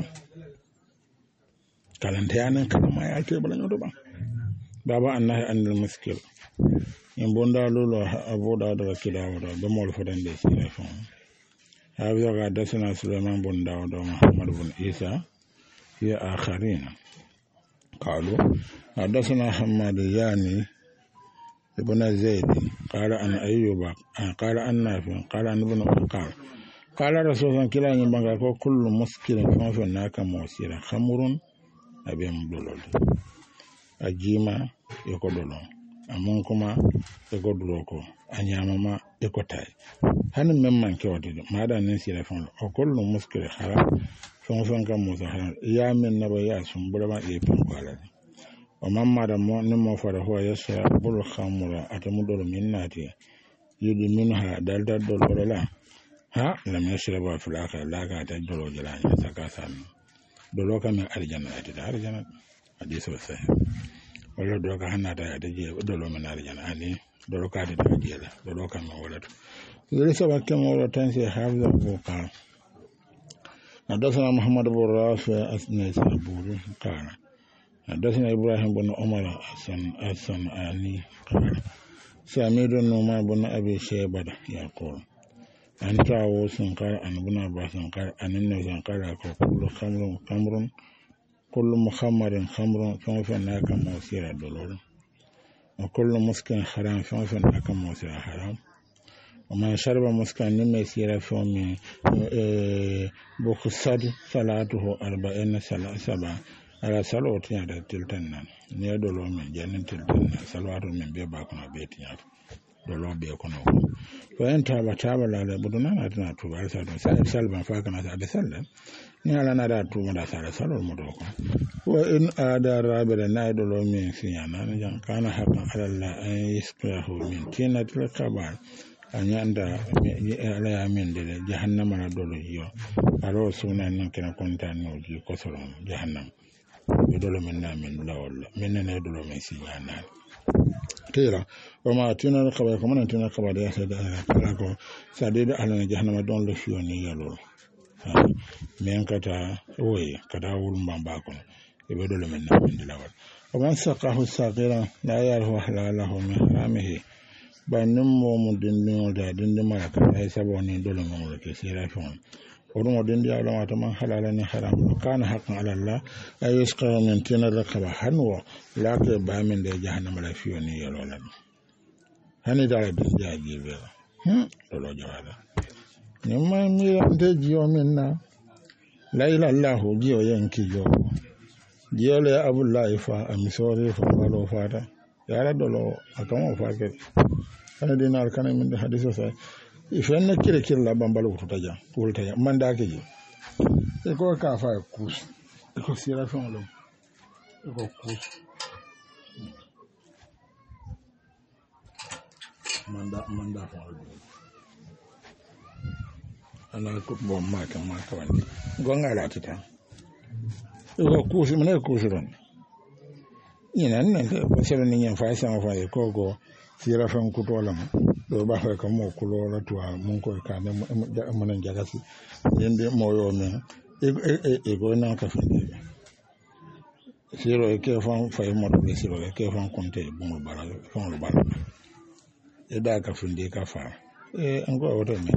Speaker 1: kalante anan kama ma ya te bala no do ba baba annahi anil muskil in bonda lolo abu daw da kidawo do be mol fo dan de sira fon abi ga dasana sulaiman bon daw do muhammad bin isa ya akharin qalu hadathana hamad yani ابن زيد قال أن أيوب قال أن نافع قال أن ابن قال قال رسول الله كلا ينبغي كل مسكر فما ناك موسيرا خمر أبي مدلول أجيما يقولون أمونكما يقولوكو أنيامما يقطعي هن ممن كودي ما دا نسير فون وكل مسكر حرام فما فنك موسيرا يا من نبي ياسم بلما يبون قال o mamma da mo ni mo fara ho yasa bulu khamura atamudo min nati yudi minha dalda doloro la ha lam yashraba fil akhir la ga ta dolo jala ya saka sam dolo ka min arjana ati da arjana hadisi sahih wala do ka hanna da da je dolo min arjana ani dolo ka da je la dolo ka min wala to yele saba kam wala tan se hafza ko ka حدثنا محمد بن رافع أثناء سنبوري قال حدثنا إبراهيم بن عمر الصنعاني قال سمعت النعمان بن أبي شيبة يقول أنت أوس قال أن ابن عباس قال أن النبي قال كل خمر خمر كل مخمر خمر فما فناك موسير دولار وكل مسكن حرام فما فناك موسير حرام وما شرب مسكن نما يسير فمي بخصد صلاته أربعين سبعة ala salo tinya da tiltan nan ne dolo men janin tiltan nan salwato men be ba kono be tinya dolo be kono ko en taba taba la le buduna na tana to ba sa do sa salban fa kana sa be sallan ni ala na da to da sala salo mo do ko wa in ada rabira na dolo men sinya nan jan kana haqqan ala la an yasqahu min tinatil kabar anyanda ala ya men de jahannama na dolo yo aro sunan nan kana kontan no ji ko solo jahannam dolo men na men lawol men ne dolo men sinyana tira o ma tina ka ba ko man tina ka ba da ya da kala ko sade da ala jahannama don lo fioni yalo men kata oy kada wul mbamba ko e be dolo men na men lawol o man saqahu sagira la yarhu halalahu min haramihi ba nimmo mo dindin da dindin mara ka ay saboni dolo men ke sira fon ورمو دين دي على ما تمن حلال حرام كان حقا على الله اي يسقى من تين الرقبه حنو لا كبا من دي جهنم لا فيوني يلولا hani dara din jaji be hm lolo jawada nyama mi ante jiyo minna la ila allah jiyo yanki jo jiyo le abullah fa amisore fa balo fata ya la dolo akamo fake kana dinar kana min hadiso sai ifenna kire kire la bambalo wututa ja wulta ja manda ke ji e ko ka fa kus e ko sira fon lo e ko kus manda manda fa ana ko bo maka maka wani gonga la tita e ko kus mena kus ron ina nan ko sira ni nyen fa sama fa e ko go sira fon kutolam do ba fa ka mo kulo la tuwa mun ko ka ne mun jagasi yende moyo men e e e go na ka findi siro e ke fon fa mo do siro e ke fon konte bu mo bala fon lo bala e da ka findi ka fa e ngo o to me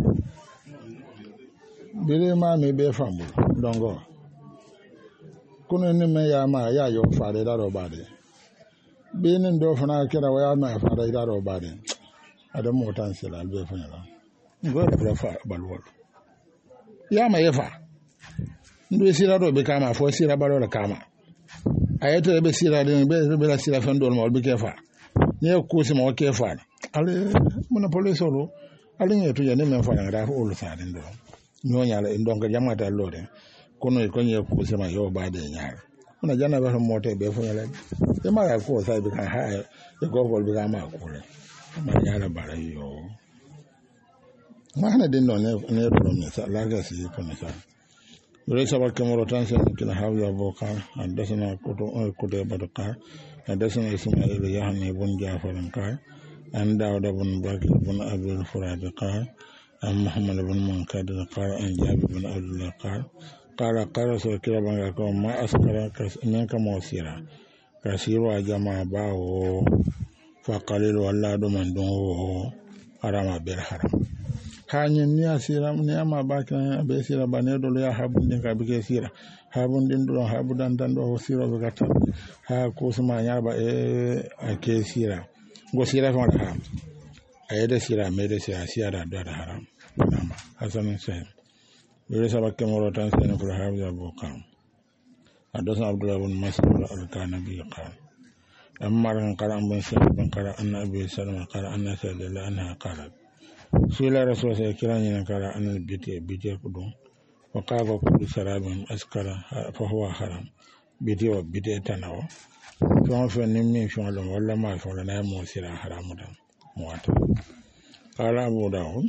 Speaker 1: bele ma me be famu dongo kuno ne me ya ma ya yo fa de da ro ba de benen do fana kira wa ya ma fa da ro ba de adam motan sila albe fanya la ngora bra fa balwol ya ma yefa ndo sira do be kama fo sira balo la kama ayato be sira de be be la sira fan do mo be kefa ne ko si mo kefa ale mona police solo ale ne to ya ne men fa ngara fo lo sa den do nyonya la ndonga jamata lode kono ko nye ko si ma yo ba de nyaar mona jana ba mo te be fanya la e ma ko sa be kan ha e go vol be kama ko le Mariana bara yo mahana din no ne ne do ne sa laga si ko ne sa dole sa ba kamaro tan sa kila hawiya boka andasana ko to ko de badaka andasana ismail yahni bun jafar ka an dawud bun bakir bun abdul furad ka am muhammad bun munkadir ka an jabir bun abdullah ka qala qala sa kila banga ko ma askara kas men ka mosira kasirwa jama bawo فقليل ولا دمن دو حرام بير حرام hanyin ni asira ni ama baka be sira bane do ya habun din ka bike sira habun din do habudan dan do sira be gata ha ko suma nya ba e ake sira go sira fa haram ayeda sira me de sira sira da da haram nama hasan sai dole sabake moro tan sai no hawiya bokan adosan abdullah ibn mas'ud al-kanabi qala أمر قال أن بن سعد بن قال أن أبي سلمة قال أن سعد الله أنها قالت سئل رسول الله كراني قال أن البيت بيت كدوم وقال كل شراب أسكر فهو حرام بيت وبيت تناو فهم فنمني فعلهم ولا ما فعلنا موسر حرام دم موات قال أبو داود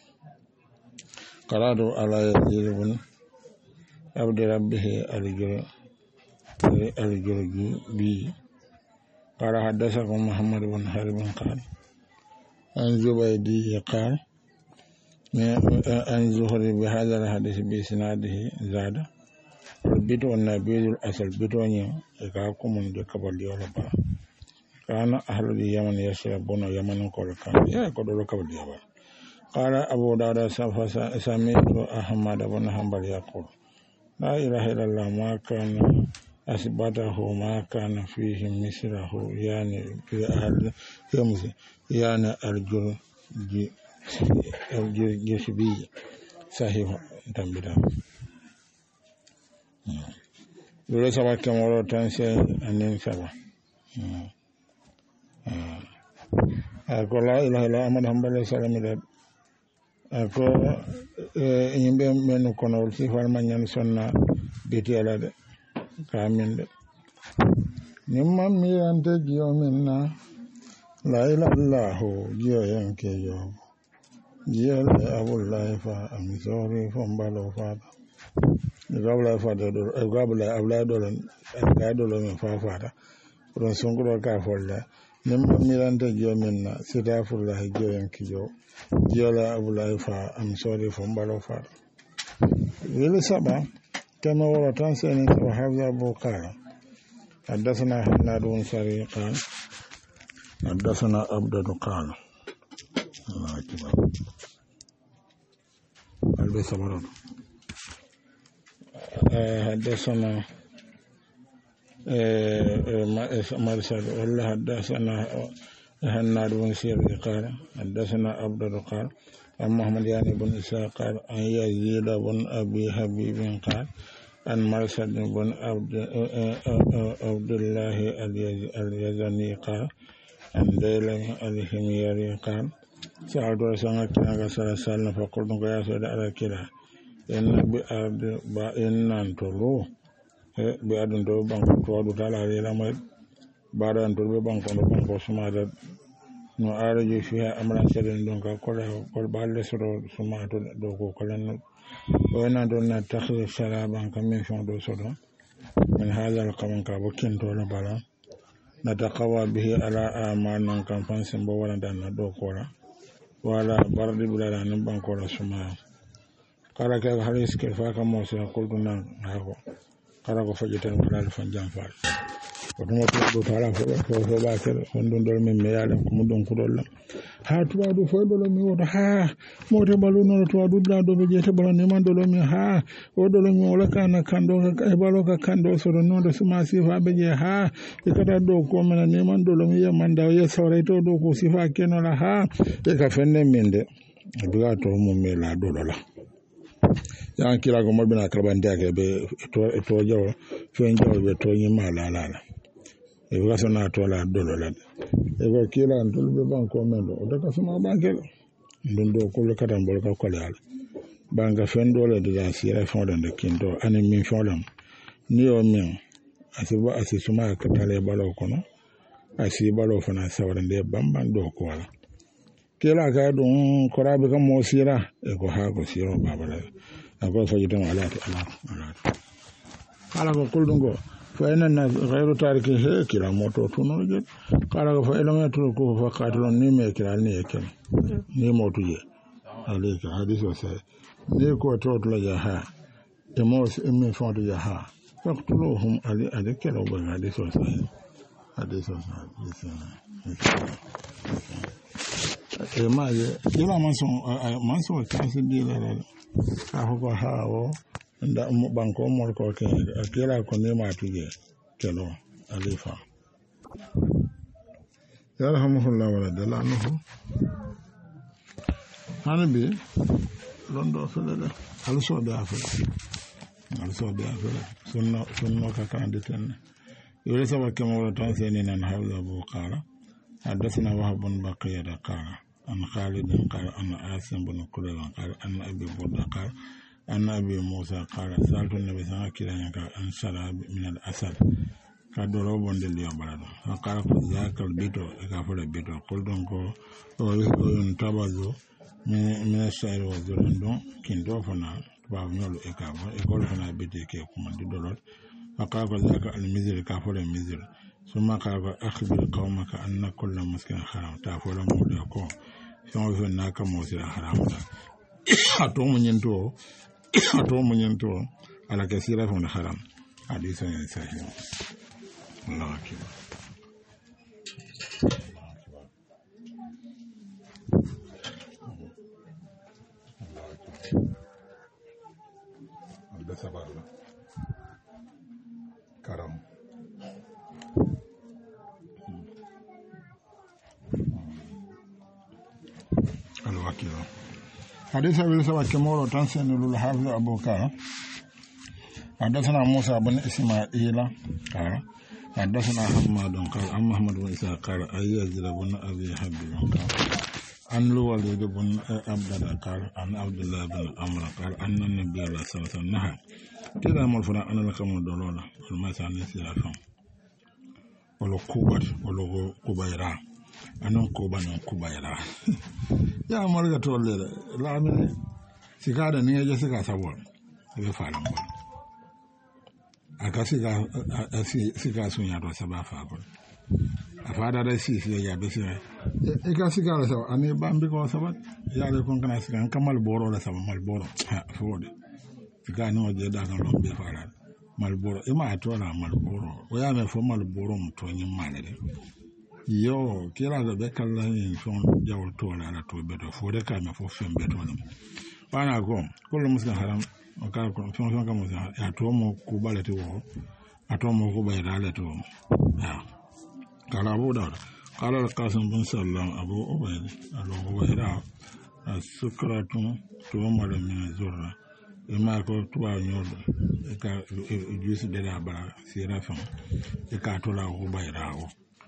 Speaker 1: قرأت على يزيد بن عبد ربه الجر الجر بي قال حدثكم محمد بن حرب قال عن زبيدي قال عن زهري بهذا الحديث بإسناده زاد البدء النبي الأصل بدوني إكاكم من دكبل يولا با كان أهل اليمن يشربون يمن كل كان يا كدول كبل يولا قال أبو داود سمعت أحمد بن حنبل يقول لا إله إلا الله ما كان أثبته ما كان فيه مثله يعني في أهل يمز يعني الجر الجسبي صحيح تنبدا dole saba kemoro tan se anin saba ko la ilaha illa amad hambale salamida ko yimbe men kono ci farma nyan sonna beti ala de kamin de nimma mirante giyo minna la ilaha illahu giyo yanke yo giyo la abullahi fa amsori fon balo fa gabla fa do gabla abla do ka do lo me fa fa da ron songro ka folla nimma mirante giyo minna sidafullahi giyo yanke yo giyo la abullahi fa amsori fon balo fa wele saba كما ورطان سنة وحفظ أبو قال حدثنا حناد بن سري قال حدثنا أبدد قال الله أكبر قلبي صبرون حدثنا مرسل ولا حدثنا حناد بن سري قال حدثنا أبدد قال عن محمد يعني بن إسحاق قال عن يزيد بن أبي حبيب قال عن مرسد بن عبد الله اليزني قال andela alhimiyari kan sa'adu sanga kinaga sala salna fa qultu ya sada ala kila inna bi ad ba innan tolo e bi adun do banko to do tala re lamay badan to be banko do banko suma da no araji fiha amran saden don ka ko ko balle soro suma to do ko kolan o na do na takhir sharaban kamin fon do sodo min hadha al-qaman ka bokin to la bala nataqawa bihi ala amanan kan fansin bo wala dan do ko la wala bardi bulala nan banko la suma kala ka halis ke fa ka mo se ko do nan ha ko kala ko fajitan wala fan jamfal oɗum ɗo tala fo bakel on ɗon ɗon min mi yaɗen ko mum ɗon kuɗol lam ha tubaɗo foy ɗolo mi woto ha mote balu nono tubaɗo ɗa ɗo ɓe jeete ɓolo niman ɗolo mi ha o ɗolo mi wola kana kanɗo e balo ka kanɗo soɗo nonde suma sifa ɓe jee ha e kata ɗo ko mena niman ɗolo mi yemanda ye sawray to ɗo ko sifa kenola ha e ka fenne min de duga to mum mi la ɗolo la yan kirago moɓina karɓandiyake ɓe to jawo fen jawo ɓe to ñimma lalala e waso na tola dolo la e ko kila ndul be banko mendo o daga suma bankel ndun do ko katan bol ka ko yal banga fendo le de sira fonda de kindo ani min fondam ni o min asiba asisuma ka tale balo kono asi balo fana sawra de bamban do ko wala kila ka dun korabe kam mo sira e ko ha ko sira babala ko fajitam ala ala ala ala ko kuldungo فإن غير تارك هيك لا موتو تونو قال فإن لم يتركوه فقاتلوا نيمي كلا نيكل ني موتو جي عليك حديث وسائل نيكو توت لا جها اموس امي فوت جها فاقتلوهم علي عليك لو بغى حديث وسائل حديث وسائل e maje dila manso manso kasi dila ka ko hawo nda banko mol ko ke akira ko ne ma tuje kelo alifa yarhamuhullah wala dalanuhu hanbi londo fele hal so be afele hal so be afele sunno sunno ka kan deten yore sabar kemo tan seni nan hawla bu qala حدثنا وهب بن بقية قال عن خالد قال عن عاصم بن كليب قال عن أبي برده قال عن أبي موسى قال سألت النبي صلى الله عليه وسلم عن شراب من الأسد كدرو بندل يوم بلد فقال ذاك البيتو كافر البيتو قلت انكو وينتبذ من الشعر والزرن دون كنتو فنا تباب نولو إكافر إكول فنا بيتي كي كمان دولار فقال ذاك المزر كافر المزر ثم قال أخبر قومك أن كل مسكن حرام تافولا مودكو ثم في الناك موسى حرام أتوم ينتو أتوم ينتو على كثير من حرام حديث صحيح الله أكبر كرم الوكيل حديث أبي سبع كمورو تنسين للحافظ أبو كار حدثنا موسى بن إسماعيل قال حدثنا حماد قال عن محمد بن إسحاق قال أيزيد بن أبي حبيب قال عن الوليد بن عبد الله قال عن عبد الله بن عمرو قال أن النبي صلى الله عليه وسلم نهى كذا مولفنا أنا لكم دولولا المسا نسيرا فهم ولو كوبر ولو كوبايرا anon ko banon kubayra ya morga to le la mine sikada ni je sika sabon be falam bon aka sika sika sunya do saba fa bon afada da si si ya be sika e ka sika la saw ani bambi ko sabat ya le kon kana sika kamal boro la sama mal boro ha fode sika ni o je da kan lo be fala mal boro e ma to na mal boro o ya me fo mal boro mo to nyi malade yo kila ga be kala ni son jawol to la la to be do fo de ka me fo fem be to ni bana ko kullu muslim haram o ka ko fon fon ka mo ya to mo ku balati wo ato mo ko bay dale to ya kala abu da kala al-qasim bin sallam abu ubayd alo wayra as-sukratu to mo le min zurra e ma ko to anyodo e ka juice de la bara sira fam e ka to la ko bay rawo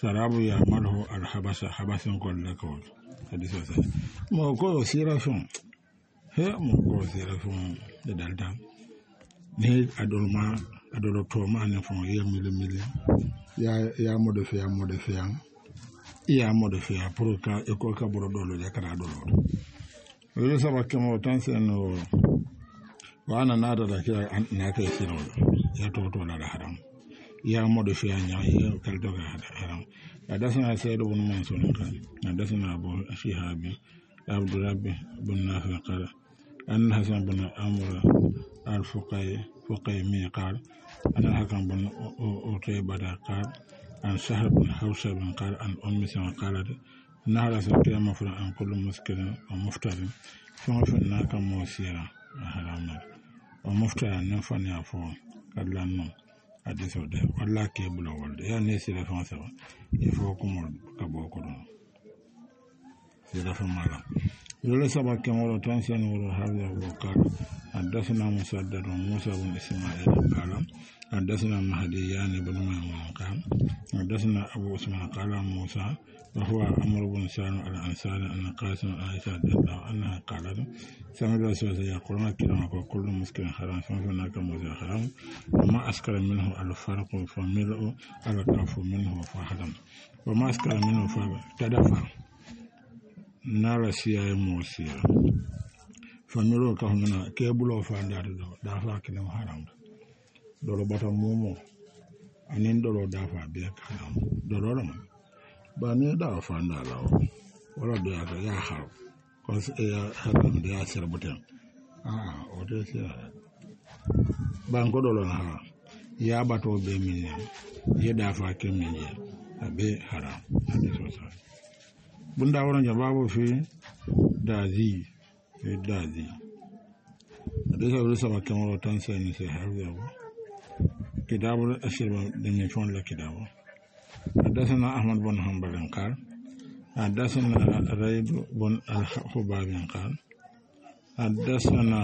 Speaker 1: sarabu ya malhu al habasa habasan ko la ko hadisa sa mo ko sira fon he mo ko sira fon de dalta ni adolma adolo to ma ne fon ye mili mili ya ya modifier ya modifier ya modifier pour ka e ko ka boro dolo de kara dolo le sa ba kemo tansen wana nada da kira na kai sino ya to to na da haram ya modifier nya ya kalto ga haram حدثنا سيد بن منصور قال حدثنا أبو شهاب عبد ربي بن نافع قال أن حسن بن عمرو الفقي فقيمي قال أن الحكم بن أتيبة قال عن سهل بن حوشب قال عن أم سلمة قالت نهر سكر مفرع عن كل مسكر ومفتر ثم فناك موسيرا حرام ومفتر نفني عفوا قال لنا hadiso de walla ke bulo wolde ya ne sira fa sa il faut ko mo ka boko don sira fa mala yole saba ke mo tan sen woro hawya bokar hadasna musaddad musa bin isma'il qala hadasna mahdi yani ibn ma'mun qala hadasna abu usman qala musa وهو عمرو بن سالم الأنصاري أن قاسم عائشة رضي الله عنها قالت سمعت رسول الله يقولون كلام كل مسكين حرام فهناك موزع حرام وما أسكر منه الفرق فملء على كف منه فحرام وما أسكر منه فتدفع نار سيا موسيا فملء كف منه كيبلو فاندار دافع كلام حرام دولو بطل مومو أنين دولو دافع بيك حرام دولو رمان bani da fanda lawo wala da ya har ko ya hadan da ya sir buten ah o de se ban ko dolo na ya bato be min ya da fa ke min ya abe haram ade so sa bunda woran ja babu fi dazi fi dazi ade so rusa ba kamaro tan sai ni sai har ya kitabul ashir da ne fon la kitabu حدثنا أحمد بن حنبل قال حدثنا ريب بن الحباب قال حدثنا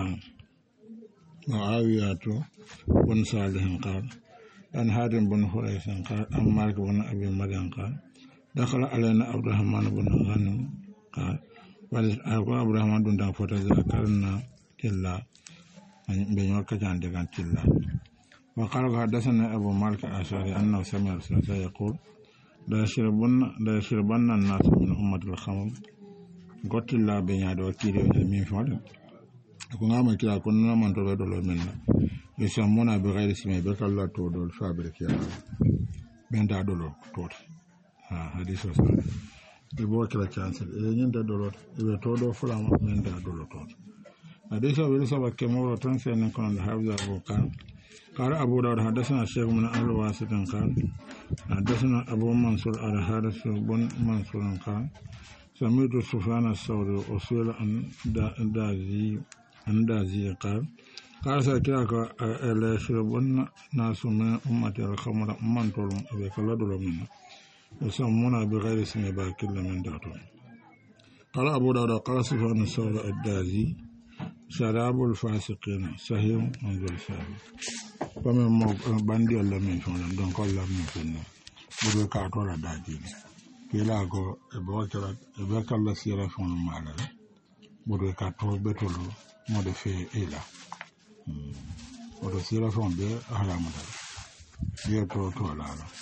Speaker 1: معاوية بن صالح قال عن هارم بن حريث قال عن مالك بن أبي مريم قال دخل علينا عبد الرحمن بن غنم قال وقال عبد الرحمن بن دافوت ذكرنا كلا بين وقت عندك كلا وقال حدثنا أبو مالك الأشعري أنه سمع رسول الله يقول لا يشربن لا يشربن الناس من أمة الخمر قلت الله بين يد وكيل من فعل كنا ما كلا كنا من تبادل منا يسمونا بغير اسمه بك الله تودل فابرك يا بين تادلو تود ها حديث صحيح يبغى كلا كانسل إذا جنت تادلو إذا تودو فلان من تادلو تود حديث أبي سبك كمورة تنسى أن كنا هذا وكان قال أبو داود حدثنا الشيخ من أهل واسط قال حدثنا أبو منصور على حارث بن منصور قال سمعت سفيان الثوري أسئل عن دازي عن دازي قال قال سأكلك ألا يشربن ناس من أمة الخمر من طلم بكالدل منه يسمون بغير اسم باكل من داتون قال أبو داود قال سفيان الثوري الدازي شراب الفاسقين صحيح منزل صحيح comme mo bandi alla men fona donc alla men fona budo ka to la daji kila go e bo kala e be kala sira fona mala budo ka to betolo mo de fe ila budo sira fona be haram da ye to to la la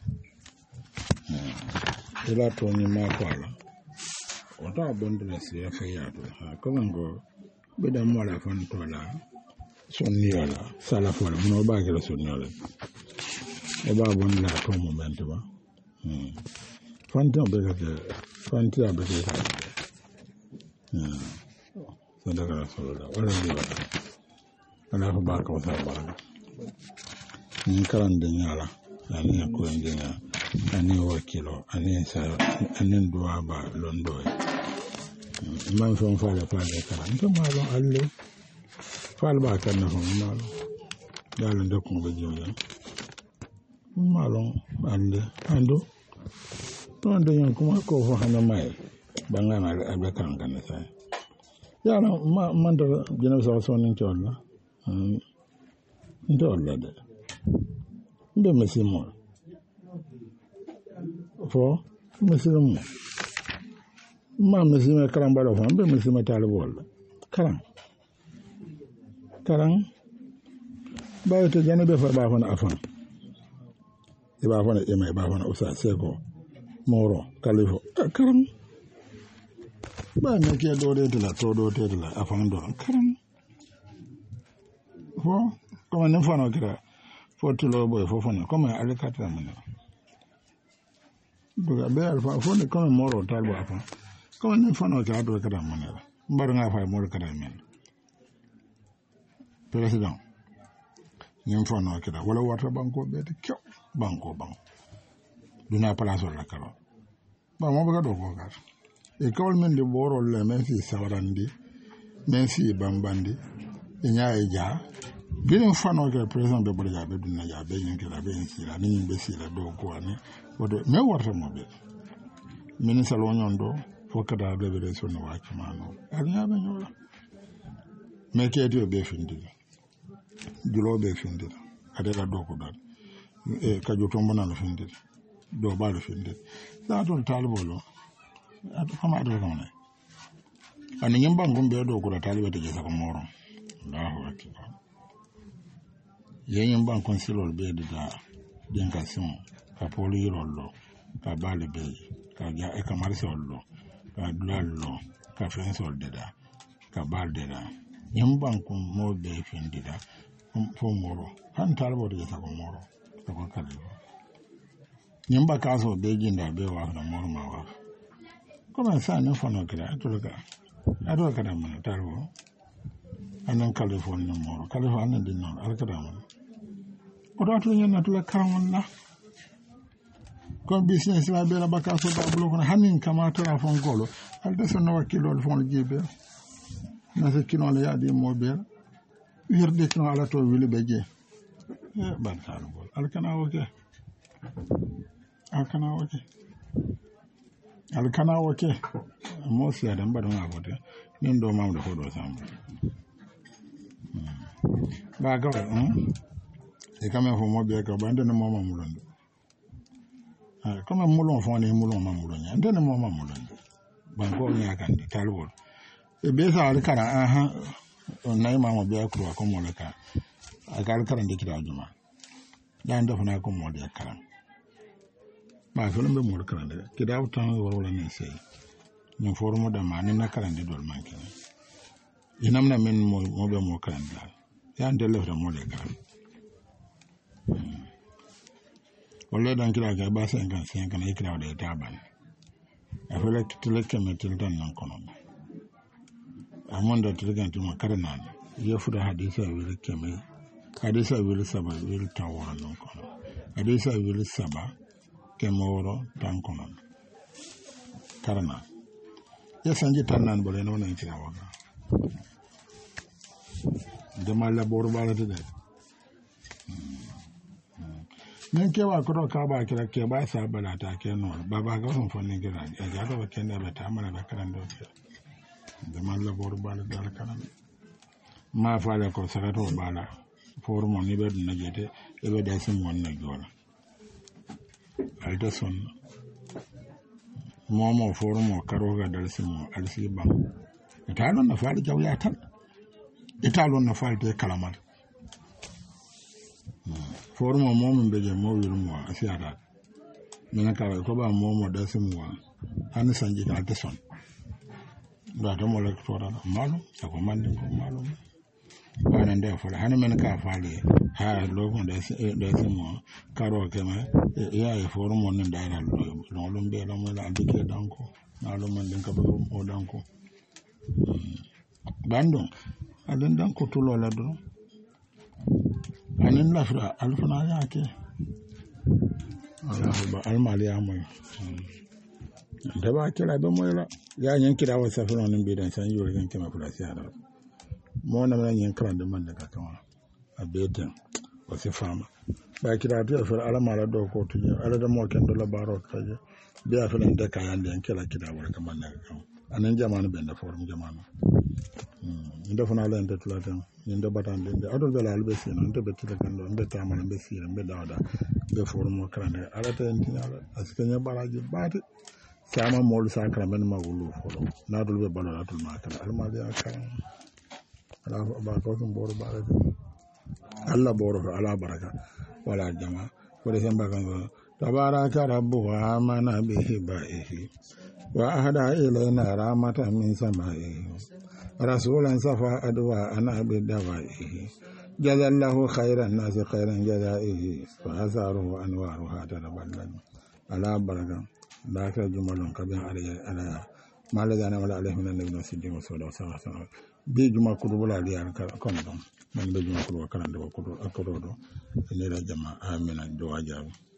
Speaker 1: ila to ni ma kwala o ta bondo la sira fe ya to comme go be da mo la fona to la sonniola sala fola no baake la sonniola e ba bon la to moment ba hmm fanta be ka fanta be ka hmm so daga solo wala ni ba ana ko ba ka wata ba ni karan de nyala ani ko nginya ani wakilo ani sa ani duwa ba londo man fon fala fala ka nto ma lo alle fal ba kan na ho malo dal ndok mo be joya malo ande ando to ande yan kuma ko ho hana mai bangana abe kan kan sai ya na man da jina sa so nin tolla ndolla de ndo mesimo fo muslim ma muslim karam balo fo be muslim talibol karam karam bayo to jani be fa ba fona afan e ba fona e mai ba fona usa seko moro kalifo karam ba me ke do de la to do de la afan do karam fo ko ne fona kira fo tulo boy fo fona ko me alikata mun duga be alfa fo ne ko moro talbo afan ko ne fona kira do kada mun mbar nga fa moro kada men president ñim fona kira wala warta banko be de kyo banko bang duna place la karo ba mo baga do ko gas e kawol men de boro le men si sawarandi men si bambandi e nyaay ja birin fano ke president be bodi jabe dunna jabe nyin ke la be sila ni be sila do ko ani wodo me warta mo be min salon nyondo fokada be be so no waki mano arnya be nyola me ke dio be findi julo be findi adela do ko dal e ka joto mbona no findi do ba do findi sa to talbolo adu fama adu ko ne ani nyamba ngombe do ko talbe te jesa ko moro Allahu akbar yenyen ban konsilol be da denkasion ka poli rollo ka bale be ka ja e ka marsol lo ka dulalo ka fensol de da ka balde da yen ban ko mo be findida fo moro han talbo de ta ko moro to ko kali yen ba ka so be jinda be wa na moro ma wa ko man sa ne fono kira to ka ado ka da man talbo anan california moro california din non al ka da man odo to nyana to la karamonna ko business la be la bakaso da bloko na hanin kama to la fon golo al de so no wakilo fon jibe na se kino le yadi mo be wirde kino ala to wili beje e bantal gol al kana woke al kana woke al kana woke mo si adam badon abote nin do mamdo ko do sambu ba gaw e kama fo mo be ko bande no mama mulon ah kama mulon fo ne mulon ma mulon ya ndene mo mama mulon ban ko nya kan de talwol e be sa al kara aha on nay mama be ko ko mo le ka akal kara de kira juma dan da fana ko mo de kara ba so le mo kara de kida utan wala ne sai ni formo da mani na kara de dol manke inam na men mo mo be mo kara da ya ndele fa mo le kara wala dan kira ga ba sen kan sen kan ikra da ta ban afela kitile keme tildan nan kono amon da tilgan tuma karna ya fuda hadisa wili keme hadisa wili saba wili tawara nan kono hadisa wili saba kemoro tan kono karna ya sanji tannan bole no nan kira waga de mala borbala de men ke wa ko ka ba kira ke ba sa bala ta ke no baba ga son fonni gira ya ga ba ken da ba ta mana da karan do ke da man la bor bala da karan ma fa la ko sara to bala for mo ni be na jete e be da sim won na jola al da son mo mo for mo karo ga dal sim mo al si ba ta don na fa da jaw ya tan ita lon na fa da kalamal forma momin beje mo wirumo asiara mena ka ko ba momo da simuwa han sanji ka teson da to mo le tora malo ta ko mande ko malo bana nda fala han mena ka fale ha logo da da simuwa karo ke ma ya e formo nen da ran lo lo be lo mo la dike danko na lo man den ka ba o danko bandon aden danko to lo la do anin lafra alfana yake Allah almali amai da ba kira ba moyla ya yin kira wa safron nin bidan san yuri kan kima fulasi hada mo na nan yin kran da man daga kama abedan wa sifama ba kira to fa almala do ko tuje ala da mo ken do la baro kaje biya filan da kayan da yin kira kira wa kaman daga kama anan jama'an ben da forum jama'an nde fana ala nte tula ten nde batande nde adol bela albe sino nte be tila kan do nde tamala nde sira nde dawda be formo krane ala te ntina ala askenya baraji baati sama mol sa kala men ma wulu folo nadol be balo atul ma kala alma ya kan ala ba ko tum boro baraka alla boro ala baraka wala jama ko de samba kan tabaraka rabbu wa amana bihi ba'ihi wa ahada ilayna rahmatan min sama'ihi rasulan safa adwa ana bidawaihi jazallahu khairan nas khairan jazaihi wa azaruhu anwaruha tanaballan ala baraka daka jumalon kabin ala mala dana wala alaihi min nabiyina siddiq sallallahu alaihi wasallam bi juma kudubula liyan kono man be juma kudu kalande ko kudu akodo ne la jama amina do wajabu